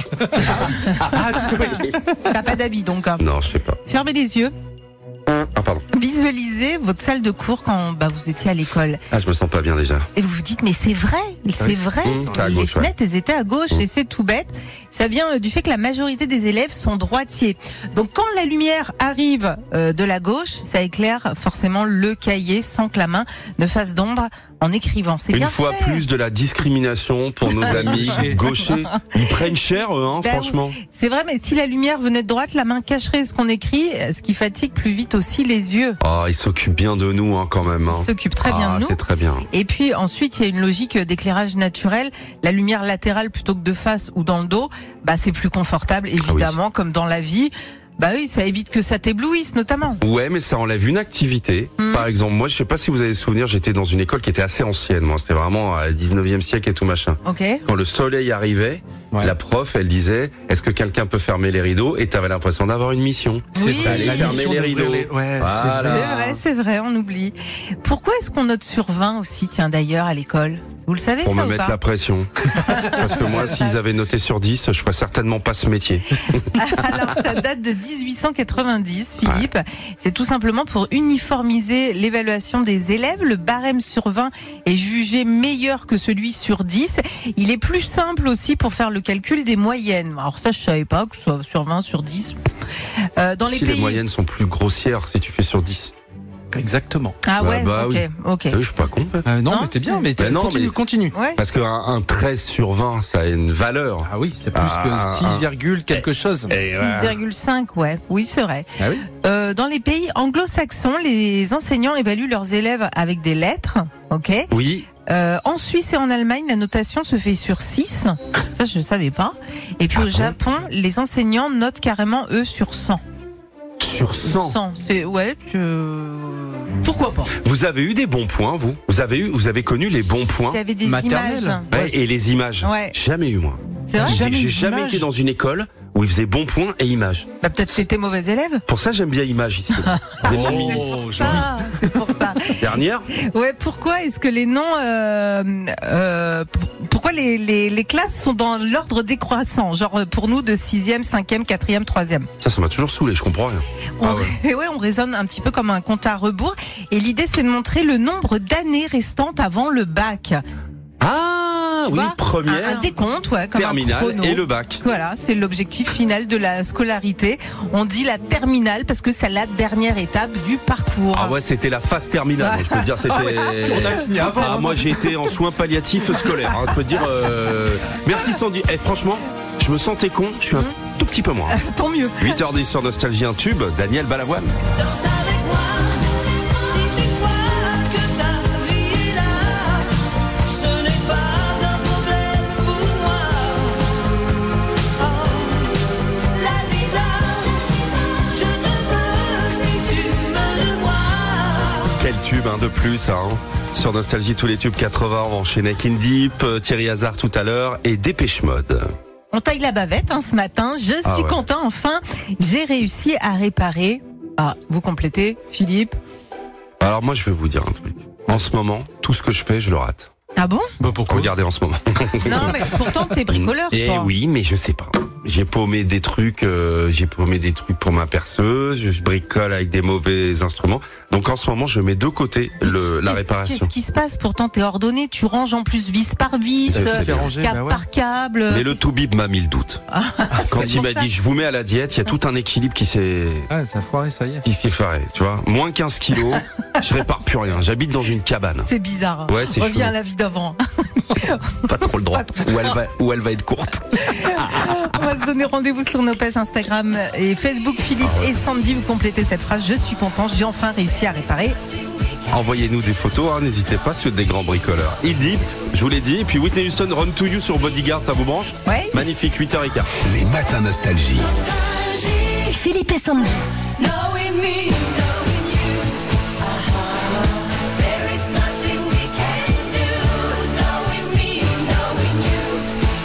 T'as pas d'avis donc. hein. Non, je sais pas. Fermez les yeux. Ah, pardon. Visualisez votre salle de cours quand bah, vous étiez à l'école. Ah, je me sens pas bien déjà. Et vous vous dites, mais c'est vrai, c'est Oui. vrai. Mmh, c'est à les gauche, ouais. fenêtres, elles étaient à gauche Mmh. et c'est tout bête. Ça vient euh, du fait que la majorité des élèves sont droitiers. Donc quand la lumière arrive euh, de la gauche, ça éclaire forcément le cahier sans que la main ne fasse d'ombre en écrivant. C'est Une bien fois fait. plus de la discrimination pour nos amis gauchers. Ils prennent cher, eux, hein, Ben franchement. oui. C'est vrai, mais si la lumière venait de droite, la main cacherait ce qu'on écrit, ce qui fatigue plus vite aussi les yeux. Oh, ils s'occupent bien de nous, hein, quand même. Hein. Ils s'occupent très bien Ah, de nous. c'est très bien. Et puis ensuite, il y a une logique d'éclairage naturel. La lumière latérale plutôt que de face ou dans le dos, bah c'est plus confortable, évidemment, comme dans la vie. Bah oui, ça évite que ça t'éblouisse notamment. Ouais, mais ça enlève une activité. Mmh. Par exemple, moi, je sais pas si vous avez souvenir, j'étais dans une école qui était assez ancienne. Moi, c'était vraiment à dix-neuvième siècle et tout machin. Ok. Quand le soleil arrivait, Ouais. la prof, elle disait, est-ce que quelqu'un peut fermer les rideaux? Et t'avais l'impression d'avoir une mission. Oui. D'aller La fermer mission les d'ouvrir rideaux. les- ouais, Voilà. C'est vrai, c'est vrai, on oublie. Pourquoi est-ce qu'on note sur vingt aussi, tiens d'ailleurs, à l'école? Vous le savez Pour ça me ou mettre pas? la pression. Parce que moi, s'ils avaient noté sur dix, je ferais certainement pas ce métier. Alors ça date de dix-huit cent quatre-vingt-dix, Philippe. Ouais. C'est tout simplement pour uniformiser l'évaluation des élèves. Le barème sur vingt est jugé meilleur que celui sur dix. Il est plus simple aussi pour faire le calcul des moyennes. Alors ça, je savais pas que ce soit sur vingt, sur dix. Euh, dans si les les pays... moyennes sont plus grossières si tu fais sur dix. Exactement. Ah ouais, bah, bah, ok, oui. ok. Euh, je suis pas con. Euh, non, Non, mais t'es bien, mais Bah t'es- non, continue, mais- continue. Ouais. Parce qu'un un treize sur vingt, ça a une valeur. Ah oui, c'est plus Ah, que six virgule quelque chose. Et six ouais. virgule cinq, ouais. Oui, c'est vrai. Ah oui. Euh, dans les pays anglo-saxons, les enseignants évaluent leurs élèves avec des lettres, ok. Oui. Euh, en Suisse et en Allemagne, la notation se fait sur six. Ça, je ne savais pas. Et puis Ah au bon Japon, les enseignants notent carrément, eux, sur cent. Sur cent. cent, c'est, ouais, je... Pourquoi pas? Vous avez eu des bons points, vous Vous avez eu, vous avez connu les bons points? Il y avait des Maternelle. images. Ouais, et les images. Ouais. Jamais eu, moi. C'est vrai? J'ai Jamais eu j'ai jamais d'images. été dans une école où ils faisaient bons points et images. Bah, peut-être que t'étais mauvais élève. Pour ça, j'aime bien images ici. Des mamies. C'est pour ça, c'est pour ça. Dernière. Ouais, pourquoi est-ce que les noms, euh, euh, p- pourquoi les, les, les classes sont dans l'ordre décroissant? Genre pour nous de sixième, cinquième, quatrième, troisième. Ça, ça m'a toujours saoulé, je comprends rien. On, Ah ouais. ouais, on raisonne un petit peu comme un compte à rebours. Et l'idée, c'est de montrer le nombre d'années restantes avant le bac. Ah, Tu oui, vois, première, un, un décompte, ouais, comme un terminale chrono. et le bac. Voilà, c'est l'objectif final de la scolarité. On dit la terminale parce que c'est la dernière étape du parcours. Ah ouais, c'était la phase terminale. Je peux te dire, c'était. On a fini avant. Ah, moi, j'ai été en soins palliatifs scolaires. Hein, je peux te dire. Euh... Merci Sandy. Eh, franchement, je me sentais con. Je suis un tout petit peu moins. Tant mieux. huit heures dix sur Nostalgie, un tube. Daniel Balavoine. Danse avec moi, si tu crois que ta vie est là, ce n'est pas un problème pour moi. Oh, la ziza, je te veux si tu veux de moi. Quel tube, hein, de plus, hein. Sur Nostalgie, tous les tubes quatre-vingts, on va enchaîner avec In Deep, euh, Thierry Hazard tout à l'heure et Dépêche Mode. On taille la bavette hein, ce matin. Je suis Ah ouais. content. Enfin, j'ai réussi à réparer. Ah, vous complétez, Philippe? Alors moi, je vais vous dire un truc. En ce moment, tout ce que je fais, je le rate. Ah bon? Bah pourquoi? Regardez en ce moment. Non, mais pourtant, t'es bricoleur, Eh toi. oui, mais je sais pas. J'ai paumé des trucs, euh, j'ai paumé des trucs pour ma perceuse, je bricole avec des mauvais instruments. Donc en ce moment, je mets de côté le, la Qu'est-ce- réparation. Qu'est-ce qui se passe? Pourtant, t'es ordonné. Tu ranges en plus vis par vis, Eh, c'est euh, bien rangé, câble bah ouais. par câble. Mais le Toubib m'a mis le doute. Quand c'est il pour m'a ça. dit, je vous mets à la diète, il y a tout un équilibre qui s'est, Ah, ça a foiré, ça y est. qui s'est fait, tu vois. Moins quinze kilos, je répare plus rien. J'habite dans une cabane. C'est bizarre. Ouais, c'est Reviens chelou. à la vie d'avant. Pas trop le droit. Ou elle va, ou elle va être courte. On va se donner rendez-vous sur nos pages Instagram et Facebook. Philippe et Sandy, vous complétez cette phrase. Je suis content, j'ai enfin réussi à réparer. Envoyez-nous des photos, hein, n'hésitez pas, sur des grands bricoleurs. In Deep, je vous l'ai dit, et puis Whitney Houston, Run to You sur Bodyguard, ça vous branche? Ouais. Magnifique, huit heures quinze. Les matins Nostalgie. Philippe et Sandy. Knowing me, knowing you, uh-huh. There is nothing we can do. Knowing me, knowing you,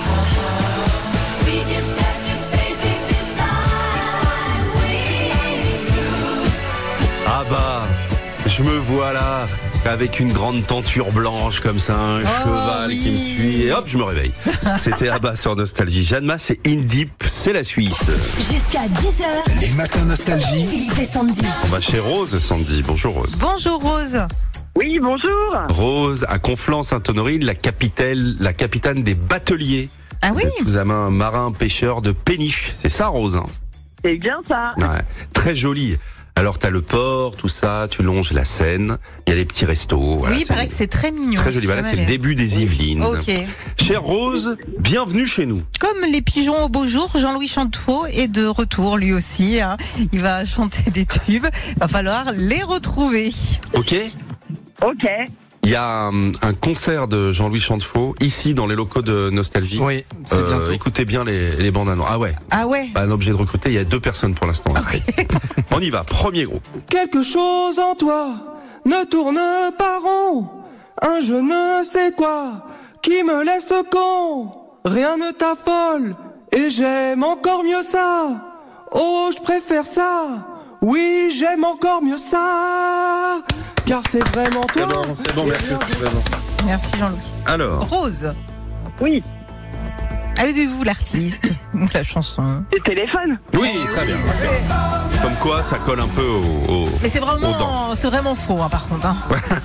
uh-huh. We just have to face it this time. We through. Ah bah, je me vois là, avec une grande tenture blanche comme ça, un cheval oui. qui me suit, et hop, je me réveille. C'était Abba sur Nostalgie. Jeanne Masse et In Deep, c'est la suite. Jusqu'à dix heures. Les matins Nostalgie. Philippe et Sandy. On va chez Rose, Sandy. Bonjour Rose. Bonjour Rose. Oui, bonjour. Rose, à Conflans-Sainte-Honorine, la capitale, la capitane des bateliers. Ah oui? Vous avez un marin pêcheur de péniche. C'est ça, Rose, hein? C'est bien ça. Ouais, très joli. Alors t'as le port, tout ça, tu longes la Seine, il y a des petits restos. Voilà, oui, il c'est paraît que c'est très mignon. très joli. Voilà, c'est le début des Yvelines. Ok. Chère Rose, bienvenue chez nous. Comme les pigeons au beau jour, Jean-Louis Chantefaux est de retour lui aussi. Hein. Il va chanter des tubes. Va falloir les retrouver. Ok? Ok. Il y a un, un concert de Jean-Louis Chantefaux ici dans les locaux de Nostalgie. Oui, c'est Euh, bientôt. Écoutez bien les, les bandes annonces. Ah ouais. Ah ouais. Pas un objet de recruter. Il y a deux personnes pour l'instant. inscrites. On y va. Premier groupe. Quelque chose en toi ne tourne pas rond. Un je ne sais quoi qui me laisse con. Rien ne t'affole et j'aime encore mieux ça. Oh, je préfère ça. Oui, j'aime encore mieux ça. Car c'est vraiment toi. C'est bon, c'est bon, merci. c'est bon. Merci Jean-Louis. Alors. Rose. Oui. Avez-vous l'artiste ou la chanson? Le téléphone. Oui, très bien. Comme quoi, ça colle un peu au. au Mais c'est aux dents. vraiment, c'est vraiment faux, hein, par contre. Hein.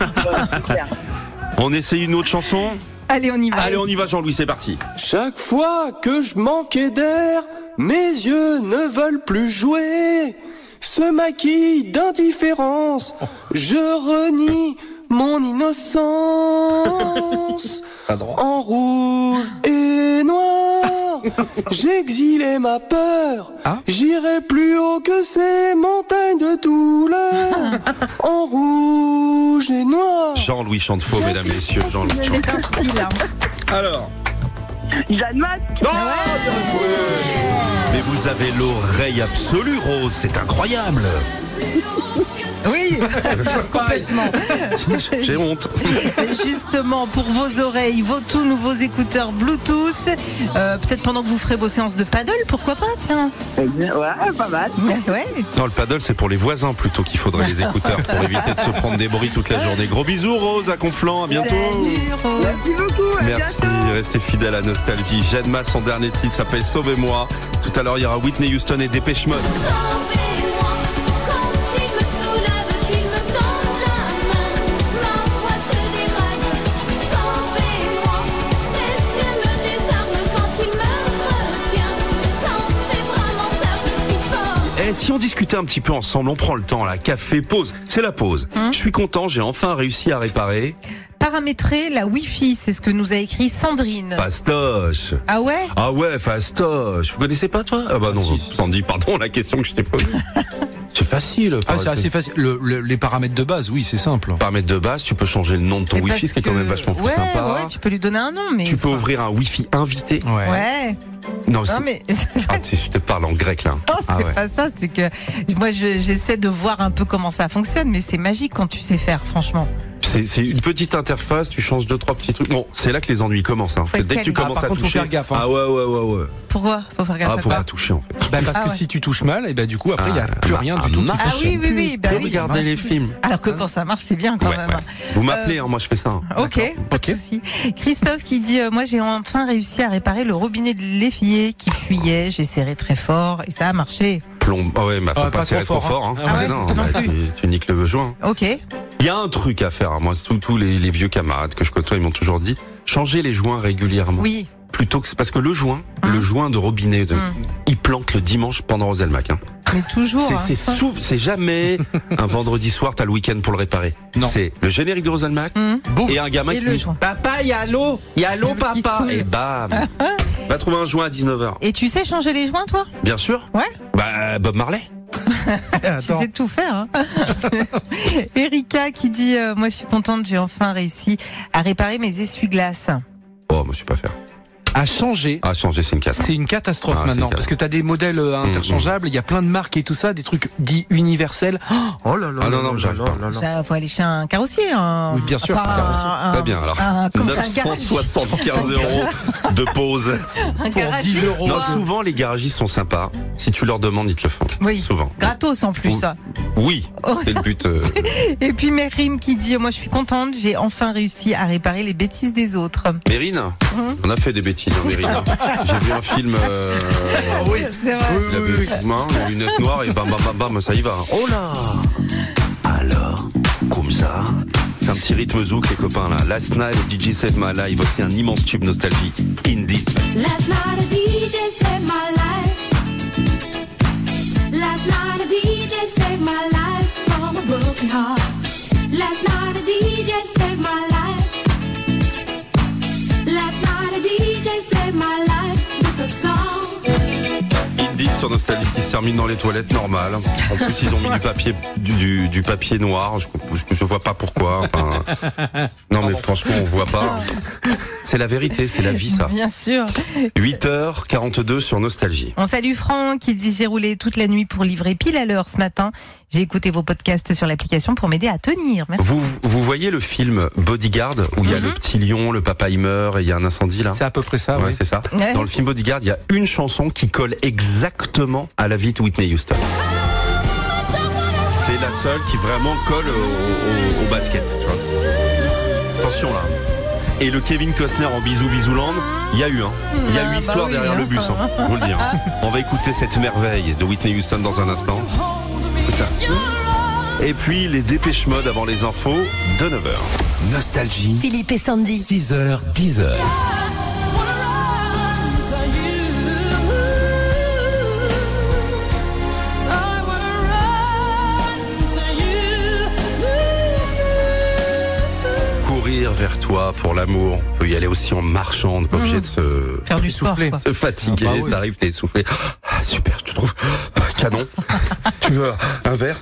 On essaye une autre chanson. Allez, on y va. Allez, on y va, Jean-Louis, c'est parti. Chaque fois que je manquais d'air, mes yeux ne veulent plus jouer. Se maquille d'indifférence, je renie mon innocence. En rouge et noir, j'exilais ma peur. J'irai plus haut que ces montagnes de douleur. En rouge et noir. Jean-Louis Chantefaux, mesdames, messieurs. Jean-Louis C'est Chantefaux. un style. Hein. Alors. Jeanne Masse. Oh, bien joué. Mais vous avez l'oreille absolue, Rose. C'est incroyable. Oui, complètement. J'ai honte. Justement, pour vos oreilles, vos tout nouveaux écouteurs Bluetooth, euh, peut-être pendant que vous ferez vos séances de paddle, pourquoi pas, tiens. Ouais, pas mal. Ouais. Non, le paddle, c'est pour les voisins plutôt qu'il faudrait les écouteurs pour éviter de se prendre des bruits toute la journée. Gros bisous, Rose, à Conflans. À bientôt. Salut, Rose. Merci beaucoup. À Merci, bientôt. restez fidèles à Nostalgie. Jeanne Masse, son dernier titre s'appelle Sauvez-moi. Tout à l'heure, il y aura Whitney Houston et Dépêche Mode. Sauvez-moi quand il me soulève, qu'il me tend la main. Ma voix se dégrade. Sauvez-moi, ses yeux me désarment quand il me retient. Quand ses bras m'encerclent si fort. Eh, si on discutait un petit peu ensemble, on prend le temps, là, café, pause. C'est la pause. Hum. Je suis content, j'ai enfin réussi à réparer. Paramétrer la Wi-Fi, c'est ce que nous a écrit Sandrine. Fastoche. Ah ouais? Ah ouais, fastoche. Vous connaissez pas, toi? Ah bah non, Sandy, pardon, la question que je t'ai posée. C'est facile. Ah, c'est assez facile. Le- le- les paramètres de base, oui, c'est simple. Paramètres de base, tu peux changer le nom de ton Mais Wi-Fi, parce ce qui est quand que- même vachement plus ouais, sympa. Ouais, tu peux lui donner un nom, mais. Tu peux ouvrir un Wi-Fi invité. Ouais. Non, Non, c'est- mais. Ah, tu- je te parle en grec, là. Non, Ah c'est ouais. pas ça, c'est que moi je- j'essaie de voir un peu comment ça fonctionne, mais c'est magique quand tu sais faire, franchement. C'est c'est une petite interface, tu changes deux, trois petits trucs. Bon, c'est là que les ennuis commencent. Hein. Faut être Dès que tu calme. commences Ah, par à contre, faut toucher. faire gaffe, hein. Ah ouais, ouais, ouais, ouais. Pourquoi? Faut faire gaffe Ah, à faut quoi? pas toucher, en fait. Bah, parce Ah que ouais. si tu touches mal, et ben du coup après il y a Ah, plus bah, rien ah, du tout qui marche. Ah fonctionne. oui, oui, oui, bah Faut oui. regarder les films. Alors que quand ça marche, c'est bien quand Ouais, même. ouais. Vous m'appelez, hein, moi je fais ça. hein. Ok, pas de souci. Christophe qui dit euh, moi j'ai enfin réussi à réparer le robinet de l'évier qui fuyait. J'ai serré très fort et ça a marché. Plombe. Ah ouais, mais faut Ah, pas pas serrer trop trop fort, fort. Hein. hein. Ah Ah ouais, non, non bah, plus. tu, tu niques le besoin. Ok. Il y a un truc à faire. Moi, tous tous les, les vieux camarades que je côtoie, ils m'ont toujours dit changer les joints régulièrement. Oui. Plutôt que parce que le joint, le joint de robinet, de, Hum. il plante le dimanche pendant Roselmac. Hein. Mais toujours. C'est hein. c'est sou- c'est jamais un vendredi soir, t'as le week-end pour le réparer. Non. C'est le générique de Roselmac Hum. et un gamin Et qui le dit joint. Papa, il y a l'eau, il y a l'eau, Qui papa. coule. Et bam, va trouver un joint à dix-neuf heures. Et tu sais changer les joints, toi? Bien sûr. Ouais. Bah Bob Marley. Tu sais tout faire. Hein. Erika qui dit euh, moi je suis contente, j'ai enfin réussi à réparer mes essuie-glaces. Oh, moi je sais pas faire. À changer. Ah, changer, c'est une casse. C'est une catastrophe Ah, c'est maintenant une parce que t'as des modèles euh, interchangeables, il y a plein de marques et tout ça, des trucs dits universels. Oh là là. Ah non, là non, là j'arrive là pas. là là. Ça, faut aller chez un carrossier. Un... Oui, bien sûr, Enfin, un carrossier. un- Très bien, alors. un- comment- un neuf cent garage. soixante-quinze euros de pause. Un garage. dix euros. Non, souvent les garagistes sont sympas. Si tu leur demandes, ils te le font. Oui. Souvent. Gratos en plus. Oui. Ça. Oui, c'est le but. euh, Et puis Merim qui dit moi je suis contente, j'ai enfin réussi à réparer les bêtises des autres. Mérine, on a fait des bêtises, hein, Mérine. J'ai vu un film. Euh, Oui. C'est vrai. il avait une main, les lunettes noires et bam bam bam bam, ça y va. Oh là. Alors, comme ça. C'est un petit rythme zouk les copains là. Last night D J Saved My Life, voici un immense tube nostalgie. Indie. Last night a D J saved my life. Last night a D J saved my life from a broken heart. Last night a D J saved my life. Last night a D J saved my life with a song. Indie sur Nostalgie qui se termine dans les toilettes normales. En plus, ils ont mis du papier, du, du, du papier noir. Je, je, je vois pas pourquoi. Enfin, non, mais franchement, on voit pas. C'est la vérité, c'est la vie, ça. Bien sûr. huit heures quarante-deux sur Nostalgie. On salue Franck qui dit j'ai roulé toute la nuit pour livrer pile à l'heure ce matin. J'ai écouté vos podcasts sur l'application pour m'aider à tenir. Merci. Vous, vous voyez le film Bodyguard où il y a mm-hmm. le petit lion, le papa il meurt et il y a un incendie là. C'est à peu près ça. Ouais, oui. c'est ça. Ouais. Dans le film Bodyguard, il y a une chanson qui colle exactement à la vie de Whitney Houston. C'est la seule qui vraiment colle au, au, au basket. Tu vois. Attention là. Et le Kevin Costner en Bisou Bisouland, il y a eu un. Hein. Il y a eu ah, histoire bah oui, derrière hein. le bus, hein, je vous le dis. Hein. On va écouter cette merveille de Whitney Houston dans un instant. Écoute ça. Et puis les Dépêche Mode avant les infos de neuf heures. Nostalgie. Philippe et Sandy. six heures, dix heures. Courir vers toi pour l'amour. On peut y aller aussi en marchant, on n'est pas obligé de se... Faire du sport, souffler, quoi. se fatiguer, Ah bah oui. t'arrives, t'es essoufflé. Ah, super, je te trouve canon. Tu veux un verre?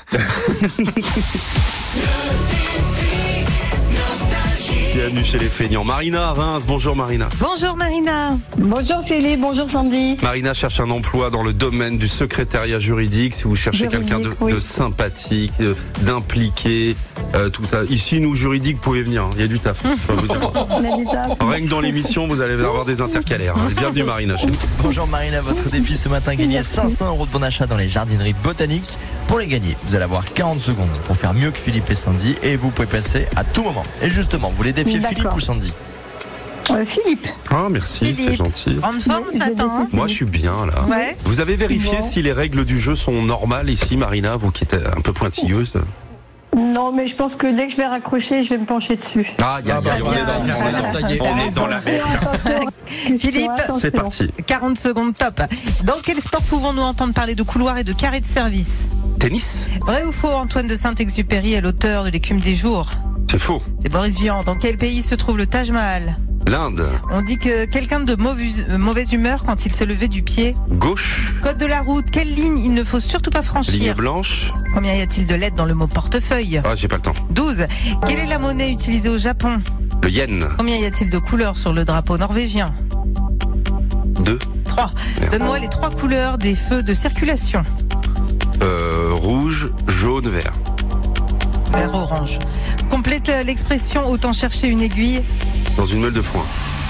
Bienvenue chez les feignants. Marina à Reims, bonjour Marina. Bonjour Marina. Bonjour Philippe, bonjour Sandy. Marina cherche un emploi dans le domaine du secrétariat juridique. Si vous cherchez Juridique, quelqu'un de, oui. de sympathique, de- d'impliqué, euh, tout ça. Ici, nous, juridiques, vous pouvez venir. hein. Il y a du taf. hein, je peux vous dire. On a dit ça. Rien que dans l'émission, vous allez avoir des intercalaires. hein. Bienvenue Marina chez nous. Bonjour Marina, votre défi ce matin, gagner cinq cents euros de bon achat dans les jardineries botaniques. Pour les gagner, vous allez avoir quarante secondes pour faire mieux que Philippe et Sandy et vous pouvez passer à tout moment. Et justement, vous voulez défier D'accord. Philippe ou Sandy? Euh, Philippe. Ah, merci, Philippe. c'est gentil. Grande forme ce matin. Hein. Moi, je suis bien, là. Ouais. Vous avez vérifié Bon. si les règles du jeu sont normales ici, Marina, vous qui êtes un peu pointilleuse? Non, mais je pense que dès que je vais raccrocher, je vais me pencher dessus. Ah, y a, Ah bah, y a- on est dans- on est dans- ça y est. on est dans la merde. Philippe, C'est parti. quarante secondes top. Dans quel sport pouvons-nous entendre parler de couloir et de carré de service? Tennis? Vrai ou faux, Antoine de Saint-Exupéry est l'auteur de L'écume des jours? C'est faux. C'est Boris Vian. Dans quel pays se trouve le Taj Mahal? L'Inde? On dit que quelqu'un de mauvaise, euh, mauvaise humeur quand il s'est levé du pied. Gauche? Code de la route, quelle ligne il ne faut surtout pas Ligne franchir? blanche? Combien y a-t-il de lettres dans le mot portefeuille? Ah, j'ai pas le temps. douze. Quelle est la monnaie utilisée au Japon? Le yen? Combien y a-t-il de couleurs sur le drapeau norvégien? Deux? trois. Donne-moi les trois couleurs des feux de circulation. Euh, rouge, jaune, vert. Vert, orange. Complète euh, l'expression autant chercher une aiguille. Dans une meule de foin.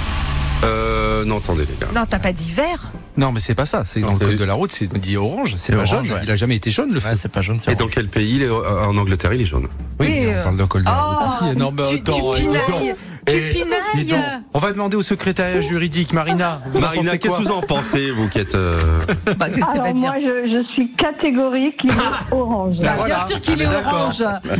Euh, non, attendez, les gars. Non, t'as pas dit vert? Non, mais c'est pas ça. C'est dans le C'est- code de la route, c'est dit orange. C'est C'est pas orange, jaune. ouais. Il a jamais été jaune le feu. Ouais, c'est pas jaune, c'est Et dans orange. quel pays? Il est- euh, En Angleterre, il est jaune. Oui, Oui, mais euh, on parle d'un code de la route. Oh, Ah, si, non, mais tu, attends, tu dis donc. pinailles. Tu Eh, dis pinailles. donc, on va demander au secrétariat juridique, Marina. Vous en Marina, pensez qu'est-ce quoi que vous en pensez, vous qui êtes... euh, Bah, qu'est-ce que ça Alors va dire? moi, je, je suis catégorique, il est orange. Bah, voilà. bien sûr qu'il Ah, est mais d'accord. orange.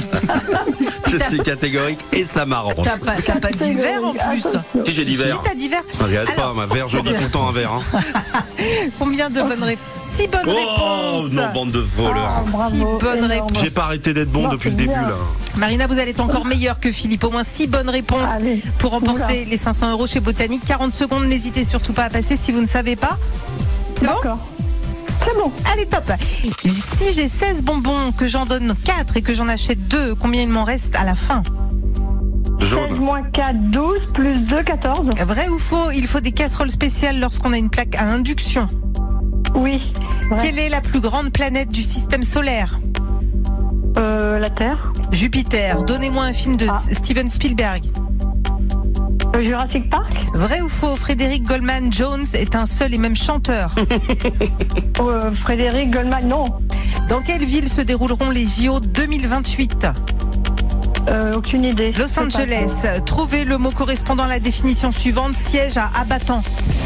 Je suis catégorique et ça m'arrange. T'as pas, t'as pas dit vert en plus. Si, j'ai dit vert. Si, t'as dit vert. Ne regarde pas, Alors, ma vert, je dis tout le temps un vert. Hein. Combien de bonnes réponses? Six bonnes Oh, réponses. non, bande de voleurs. Oh, bravo, Six bonnes énorme. réponses. J'ai pas arrêté d'être bon Non, depuis le c'est début, bien. là. Marina, vous allez être encore meilleure que Philippe. Au moins six bonnes réponses Allez. pour remporter Oula. les cinq cents euros chez Botanique. quarante secondes, n'hésitez surtout pas à passer si vous ne savez pas. C'est bon? D'accord. C'est bon. Allez, top. Si j'ai seize bonbons, que j'en donne quatre et que j'en achète deux, combien il m'en reste à la fin? seize Jaune. moins quatre, douze, plus deux, quatorze. Vrai ou faux, il faut des casseroles spéciales lorsqu'on a une plaque à induction. Oui. Vrai. Quelle est la plus grande planète du système solaire? Euh, la Terre. Jupiter. Donnez-moi un film de Ah. Steven Spielberg. Euh, Jurassic Park. Vrai ou faux, Frédéric Goldman Jones est un seul et même chanteur. Euh, Frédéric Goldman, non. Dans quelle ville se dérouleront les J O deux mille vingt-huit? Euh, aucune idée. Los Je sais pas. Angeles. Trouvez le mot correspondant à la définition suivante. Siège à abattant.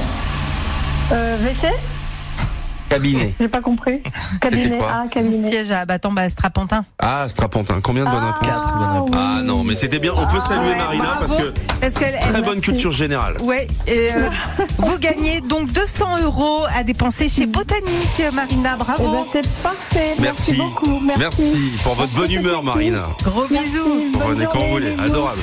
Euh, V C. Cabinet. J'ai pas compris. Cabinet. quoi Ah, cabinet. Siège à abattant, bah, Strapontin. Ah, Strapontin. Combien de bonnes Ah, réponses? Quatre bonnes réponses. Ah non, mais c'était bien. On peut saluer Ouais, Marina bravo. parce que Parce qu'elle, très elle- bonne culture générale. Ouais, et euh, vous gagnez donc deux cents euros à dépenser chez Botanique, Marina. Eh Bravo. ben, c'est parfait. Merci, Merci. beaucoup. Merci. Merci pour votre bonne humeur, Marina. Gros bisous. Bonne Revenez quand vous journée, voulez. bisous. Adorable.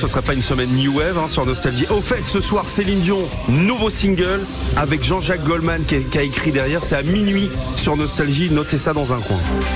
ce serait pas une semaine New Wave hein, sur Nostalgie. Au fait, ce soir, Céline Dion, nouveau single avec Jean-Jacques Goldman qui, qui a écrit derrière. C'est à minuit sur Nostalgie. Notez ça dans un coin.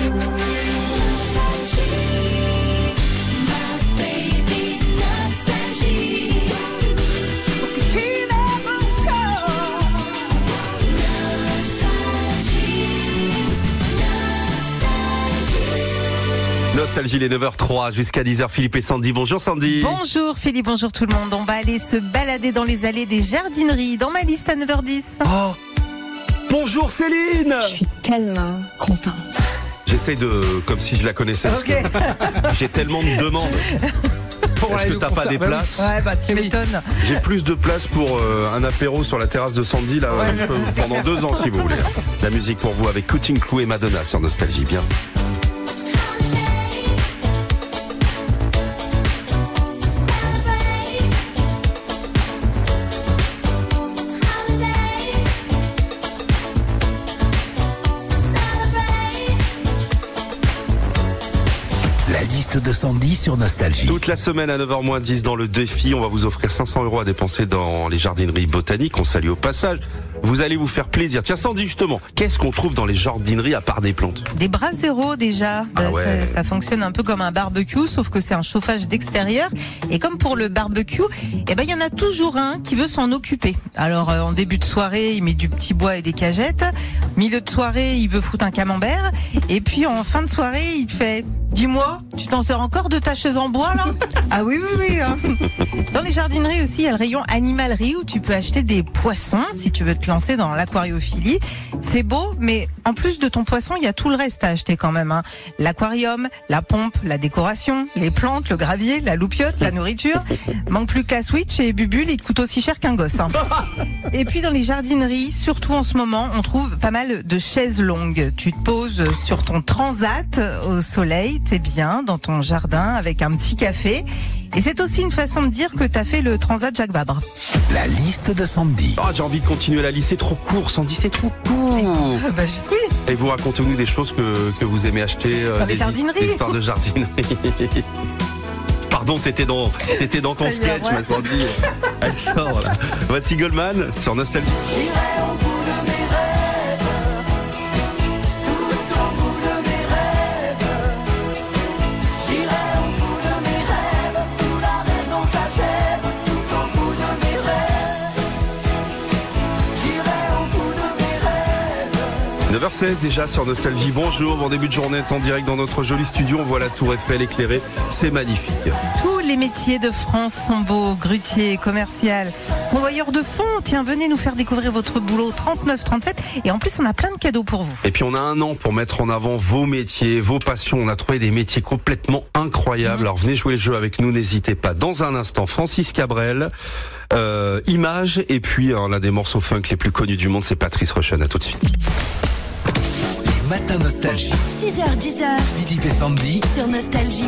Nostalgie, les neuf heures trois jusqu'à dix heures. Philippe et Sandy. Bonjour Sandy. Bonjour Philippe, bonjour tout le monde. On va aller se balader dans les allées des jardineries dans ma liste à neuf heures dix. Oh. Bonjour Céline. Je suis tellement contente. J'essaie de... comme si je la connaissais. Okay. J'ai tellement de demandes. Est-ce que t'as pas des places? Ouais, bah tu m'étonnes. J'ai plus de place pour euh, un apéro sur la terrasse de Sandy là, ouais, euh, pendant deux ans si vous voulez. La musique pour vous avec Cutting Crew et Madonna sur Nostalgie. Bien. De Sandy sur Nostalgie. Toute la semaine à neuf heures moins dix dans le défi, on va vous offrir cinq cents euros à dépenser dans les jardineries botaniques. On salue au passage. Vous allez vous faire plaisir. Tiens, Sandy, justement, qu'est-ce qu'on trouve dans les jardineries à part des plantes? Des braseros déjà. Ah ouais. ça, ça fonctionne un peu comme un barbecue, sauf que c'est un chauffage d'extérieur. Et comme pour le barbecue, eh ben il y en a toujours un qui veut s'en occuper. Alors euh, en début de soirée, il met du petit bois et des cagettes. Milieu de soirée, il veut foutre un camembert. Et puis en fin de soirée, il te fait: dis-moi, tu t'en sers encore de ta chaise en bois là? Ah oui, oui, oui. Hein. Dans les jardineries aussi, il y a le rayon animalerie où tu peux acheter des poissons si tu veux te lancer dans l'aquariophilie. C'est beau, mais en plus de ton poisson, il y a tout le reste à acheter quand même. Hein. L'aquarium, la pompe, la décoration, les plantes, le gravier, la loupiote, la nourriture. Manque plus que la Switch et Bubule, il coûte aussi cher qu'un gosse. Hein. Et puis dans les jardineries, surtout en ce moment, on trouve pas mal de chaises longues. Tu te poses sur ton transat au soleil, t'es bien dans ton jardin avec un petit café. Et c'est aussi une façon de dire que t'as fait le transat Jacques Vabre. La liste de Sandy. Oh, j'ai envie de continuer la liste. C'est trop court, Sandy, c'est trop court. Bah, oui. Et vous racontez-nous des choses que, que vous aimez acheter. Euh, dans des les jardineries. Des histoires de jardinerie. Pardon, t'étais dans, t'étais dans ton sketch, ma Sandy. Elle sort là. Voici Goldman sur Nostalgie. J'irai au bout de mes rêves, tout au bout de mes rêves. J'irai au bout de mes rêves, où la raison s'achève, tout au bout de mes rêves. J'irai au bout de mes rêves. neuf heures seize déjà sur Nostalgie. Bonjour, bon début de journée en direct dans notre joli studio. On voit la tour Eiffel éclairée, c'est magnifique. Tous les métiers de France sont beaux, grutier, commercial, convoyeur de fonds. Tiens, venez nous faire découvrir votre boulot trente-neuf trente-sept. Et en plus, on a plein de cadeaux pour vous. Et puis on a un an pour mettre en avant vos métiers, vos passions. On a trouvé des métiers complètement incroyables. Mmh. Alors venez jouer le jeu avec nous, n'hésitez pas. Dans un instant, Francis Cabrel, euh, Images, et puis euh, l'un des morceaux funk les plus connus du monde, c'est Patrice Rushen. À tout de suite. Matin Nostalgie. six heures dix heures. Philippe et Sandy. Sur Nostalgie.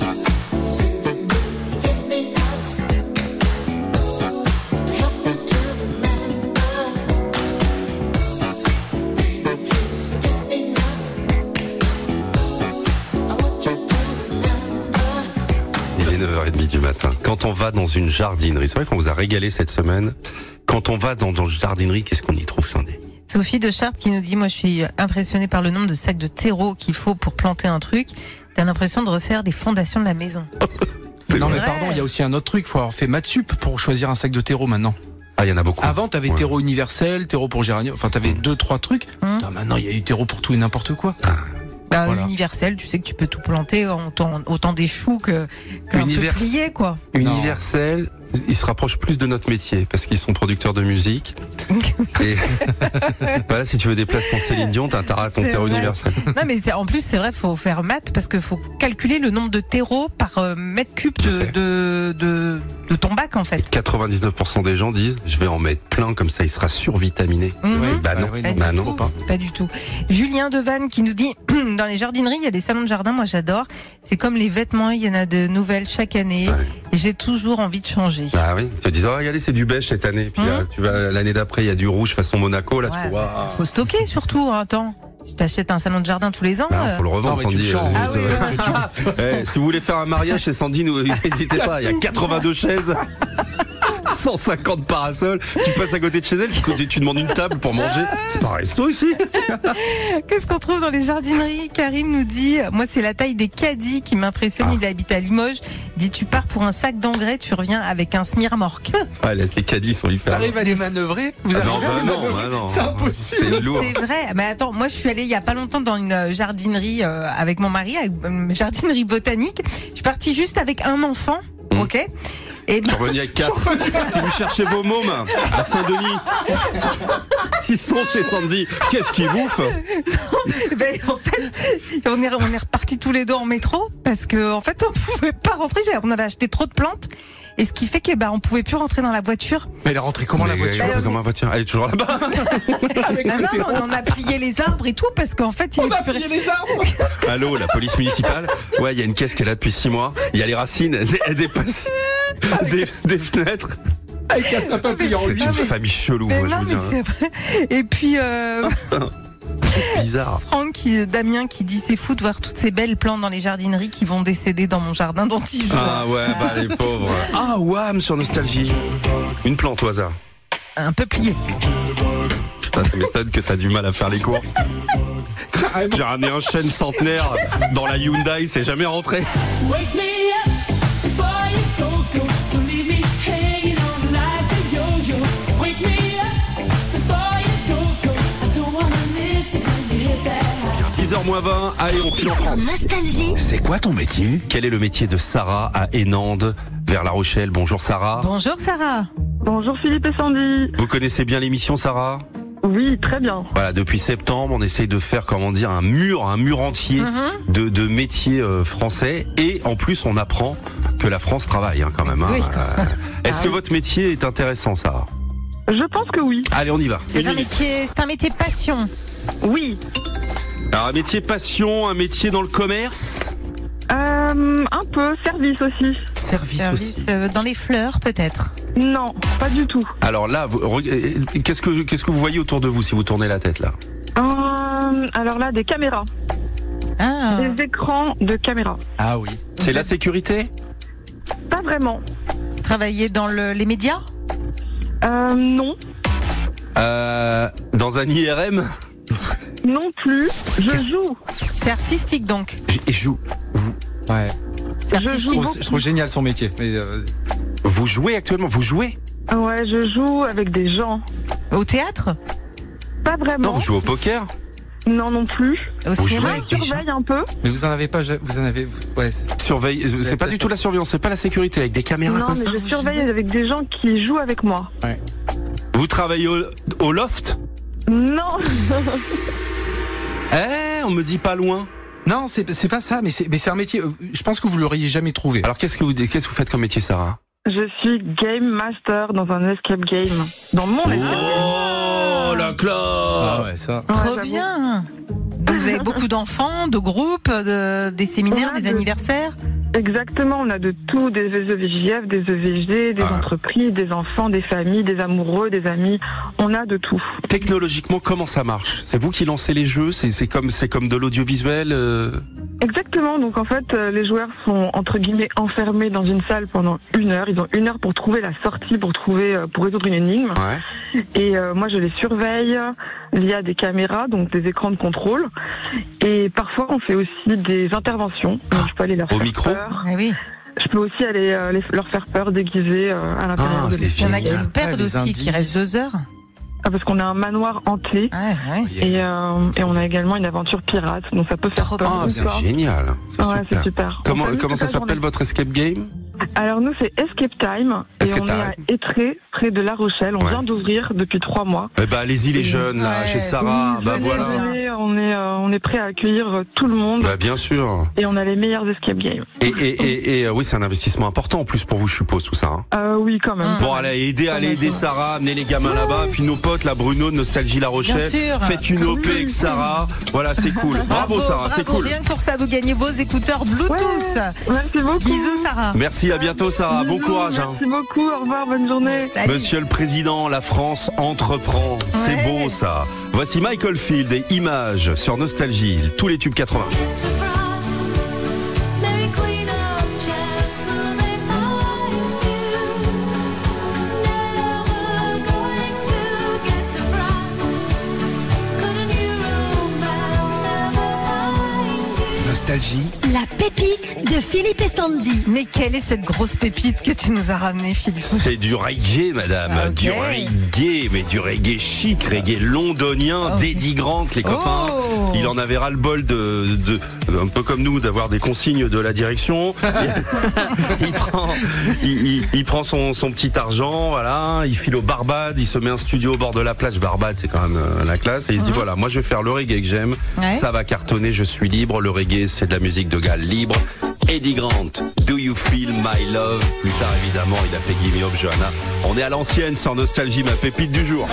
Il est neuf heures trente du matin. Quand on va dans une jardinerie, c'est vrai qu'on vous a régalé cette semaine. Quand on va dans, dans une jardinerie, qu'est-ce qu'on y trouve, Sandy? Sophie de Chartres qui nous dit: moi je suis impressionnée par le nombre de sacs de terreau qu'il faut pour planter un truc. T'as l'impression de refaire des fondations de la maison. Non mais vrai. pardon, il y a aussi un autre truc, faut avoir fait maths sup pour choisir un sac de terreau maintenant. Ah, il y en a beaucoup. Avant t'avais ouais. terreau universel, terreau pour géranium, enfin t'avais mmh. deux trois trucs. Mmh. Putain, maintenant il y a eu terreau pour tout et n'importe quoi. Ah. Bah, voilà. Universel, tu sais que tu peux tout planter autant, autant des choux que qu'un Univers... peuplier, quoi. Universel, ils se rapprochent plus de notre métier parce qu'ils sont producteurs de musique. Et voilà, si tu veux des places pour Céline Dion, t'as intérêt à ton terreau universel. Non, mais c'est, en plus, c'est vrai, faut faire maths parce qu'il faut calculer le nombre de terreaux par euh, mètre cube de, de, de, de ton bac, en fait. quatre-vingt-dix-neuf pour cent des gens disent: je vais en mettre plein, comme ça il sera survitaminé. Mmh. Ouais, bah non, ouais, pas, bah du non. tout, pas. pas du tout. Julien de Vannes qui nous dit: dans les jardineries, il y a des salons de jardin, moi j'adore. C'est comme les vêtements, il y en a de nouvelles chaque année. Ouais. Et j'ai toujours envie de changer. Ah oui, tu te dis: oh, regardez, c'est du beige cette année. Puis mmh. là, tu vas l'année d'après, il y a du rouge façon Monaco. Là, ouais, tu vois. Faut stocker surtout, hein, attends. Je t'achète un salon de jardin tous les ans. Ah, euh. faut le revendre, Non, mais tu Sandy. le changes. Ah oui, ouais. Eh, si vous voulez faire un mariage chez Sandy, nous- n'hésitez pas. Il y a quatre-vingt-deux chaises. cent cinquante parasols, tu passes à côté de chez elle, tu, tu demandes une table pour manger. C'est pas un resto ici. Qu'est-ce qu'on trouve dans les jardineries? Karim nous dit, moi c'est la taille des caddies qui m'impressionne, Ah. il habite à Limoges. Il dit, tu pars pour un sac d'engrais, tu reviens avec un smirmorque. Ah, les les caddies sont hyper. T'arrives à les manœuvrer? Vous Ah non, arrivez à bah les non, manœuvrer bah non. C'est impossible. C'est lourd. C'est vrai. Mais attends, moi je suis allée il y a pas longtemps dans une euh, jardinerie euh, avec mon mari, avec une jardinerie botanique. Je suis partie juste avec un enfant, Mmh. ok. Et Je suis revenu avec quatre. Si vous cherchez vos mômes à Saint-Denis, ils sont chez Sandy. Qu'est-ce qu'ils bouffent? ben, en fait, on est on est repartis tous les deux en métro parce que en fait on pouvait pas rentrer. On avait acheté trop de plantes. Et ce qui fait que bah on pouvait plus rentrer dans la voiture. Mais elle est rentrée comment, Mais la voiture? elle est rentrée comment, la voiture? Elle est toujours là-bas. Non, non, non, on a plié les arbres et tout parce qu'en fait il On a est plus- plié les arbres. Allô, la police municipale. Ouais, il y a une caisse qu'elle a depuis six mois. Il y a les racines, elles, elles dépassent des, des fenêtres. Avec un sapin plié en C'est huit. une famille chelou, Mais moi, non, je mais vous dis. c'est vrai. Et puis euh, C'est bizarre. Franck, qui, Damien qui dit c'est fou de voir toutes ces belles plantes dans les jardineries qui vont décéder dans mon jardin dont il joue. Ah ouais, bah les pauvres. Ah, wham sur Nostalgie. Une plante au hasard. Un peu plié. Putain, ça m'étonne que t'as du mal à faire les courses. J'ai ramené un chêne centenaire dans la Hyundai, c'est jamais rentré. Wake me up before you go, go. Don't leave me hanging on like a yo-yo. Wake me up before you go, go. I don't wanna miss it when you hit that. dix heures moins vingt, allez, on file en France. Nostalgie. C'est quoi ton métier? Quel est le métier de Sarah à Énande, vers La Rochelle? Bonjour Sarah. Bonjour Sarah. Bonjour Philippe et Sandy. Vous connaissez bien l'émission Sarah? Oui, très bien. Voilà, depuis septembre, on essaye de faire, comment dire, un mur, un mur entier Mhm. de, de métiers euh, français. Et en plus, on apprend que la France travaille hein, quand même. Hein. Oui. Euh, Est-ce Ah que oui. votre métier est intéressant, Sarah? Je pense que oui. Allez, on y va. C'est Une un minute. métier, c'est un métier passion. Oui. Alors, un métier passion, un métier dans le commerce? Euh, un peu, service aussi. Service, Service aussi. euh, dans les fleurs peut-être. Non, pas du tout. Alors là, vous- reg- euh, qu'est-ce que qu'est-ce que vous voyez autour de vous si vous tournez la tête là? Euh, alors là, des caméras. Ah. Des écrans de caméras. Ah oui. C'est la sécurité? Pas vraiment. Travailler dans le, les médias. Euh, non. Euh, dans un I R M? Non plus. Je joue. C'est artistique donc. Je joue. Vous, Ouais. C'est Je Je artistique. joue. trouve, je trouve génial son métier. Mais, euh, vous jouez actuellement? Vous jouez? Ouais, je joue avec des gens. Au théâtre. Pas vraiment. Non, vous jouez au poker? Non, non plus. Au Vous cinéma. jouez avec des gens? Surveille un peu. mais vous en avez pas, vous en avez, ouais. c'est- Surveille, euh, c'est pas du tout la surveillance, c'est pas la sécurité avec des caméras Non, comme mais ça. je surveille avec des gens qui jouent avec moi. Vous travaillez au, au loft? Non. Eh, on me dit pas loin. Non, c'est c'est pas ça, mais c'est mais c'est un métier. euh, Je pense que vous l'auriez jamais trouvé. Alors qu'est-ce que vous qu'est-ce que vous faites comme métier, Sarah? Je suis game master dans un escape game. Dans mon escape game. Oh la classe! Ah ouais, ça. Ouais, Trop j'avoue. bien. Donc, vous avez beaucoup d'enfants, de groupes, de, des séminaires, On a des de- anniversaires. Exactement, on a de tout, des E V J F, des E V G, des Ah. entreprises, des enfants, des familles, des amoureux, des amis. On a de tout. Technologiquement, comment ça marche? C'est vous qui lancez les jeux? C'est c'est comme c'est comme de l'audiovisuel? euh Exactement, donc en fait, euh, les joueurs sont entre guillemets enfermés dans une salle pendant une heure. Ils ont une heure pour trouver la sortie, pour trouver, euh, pour résoudre une énigme. Ouais. Et euh, moi, je les surveille via des caméras, donc des écrans de contrôle. Et parfois, on fait aussi des interventions. Donc, je peux aller leur Au faire micro peur. Ah oui. Je peux aussi aller euh, les- leur faire peur déguisés euh, à l'intérieur Ah, de c'est Il y en a qui génial. se perdent Ouais, les aussi, qui indices. restent deux heures. Ah, parce qu'on a un manoir hanté. Ouais, ouais. Et, euh, et on a également une aventure pirate, donc ça peut faire Trop peur. Ah, ou c'est pas. génial. C'est Ouais, c'est super. super. On Comment s'amuse comment toute ça la s'appelle journée. votre escape game? Alors nous, c'est Escape Time. Escape et on est à Time. Étré, près de La Rochelle. On Ouais. vient d'ouvrir depuis trois mois. Eh ben allez-y les jeunes là, Ouais, chez Sarah. oui, Bah venez, voilà. venez. On est, euh, on est prêt à accueillir euh, tout le monde. Bah bien sûr. Et on a les meilleurs escape games. Et et et, et, euh, oui, c'est un investissement important en plus pour vous, je suppose tout ça. Hein. Euh, oui, quand même. Bon, allez, aidez, allez aider Sarah, amenez les gamins là-bas, puis nos potes, la Bruno de Nostalgie La Rochelle. Bien sûr. Faites une O P avec Sarah. Voilà, c'est cool. Bravo, Sarah, c'est bravo. cool. Rien que pour ça, vous gagnez vos écouteurs Bluetooth. Merci beaucoup. Bisous Sarah. Merci. Merci, à bientôt Sarah, bon Bisous, courage. Hein. Merci beaucoup, au revoir, bonne journée. Salut. Monsieur le Président, la France entreprend. C'est Ouais. beau ça. Voici Michael Field et Images sur Nostalgie, tous les tubes quatre-vingts. Mary Queen of Chance, will they find you? Never going to get to France. Couldn't you romance ever find you? Nostalgie, La pépite de Philippe et Sandy. Mais quelle est cette grosse pépite que tu nous as ramenée, Philippe? C'est du reggae, madame. Ah, ok. Du reggae, mais du reggae chic, reggae londonien, Oh. d'Eddie Grant, les copains. Oh. Il en avait ras le bol de, de, un peu comme nous, d'avoir des consignes de la direction. il prend, il, il- il prend son, son petit argent, voilà. Il file au Barbade, il se met un studio au bord de la plage. Barbade, c'est quand même euh, la classe. Et il se dit voilà, moi je vais faire le reggae que j'aime. Ouais. Ça va cartonner, je suis libre. Le reggae, c'est de la musique de gars libre. Eddie Grant, Do You Feel My Love? Plus tard, évidemment, il a fait Gimme Up Johanna. On est à l'ancienne, sans Nostalgie, ma pépite du jour.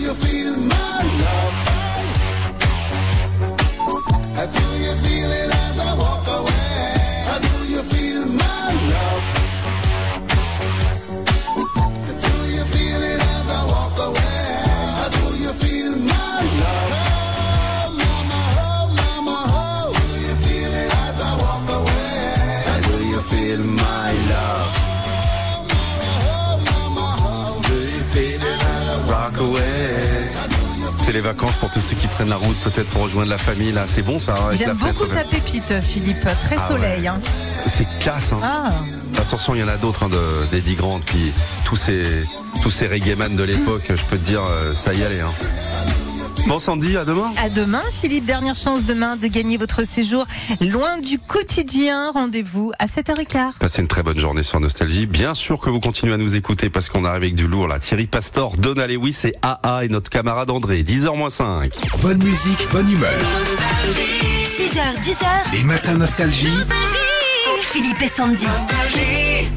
Rock away. C'est les vacances pour tous ceux qui prennent la route, peut-être pour rejoindre la famille. Là, c'est bon ça. hein, avec J'aime la fête, beaucoup ouais. ta pépite, Philippe. Très Ah soleil. ouais. Hein. C'est classe. Hein. Ah. Attention, il y en a d'autres hein, de- d'Eddie Grant, puis tous ces tous ces reggaeman de l'époque. Je peux te dire, euh, ça y allait. Hein. Bon, Sandy, à demain. À demain, Philippe. Dernière chance demain de gagner votre séjour loin du quotidien. Rendez-vous à sept heures quinze. Passez une très bonne journée sur Nostalgie. Bien sûr que vous continuez à nous écouter parce qu'on arrive avec du lourd là. Thierry Pastor, Donna Lewis et A A et notre camarade André. dix heures moins cinq. bonne musique, bonne humeur. six heures, dix heures. Les matins Nostalgie. Philippe et Sandy. Nostalgie.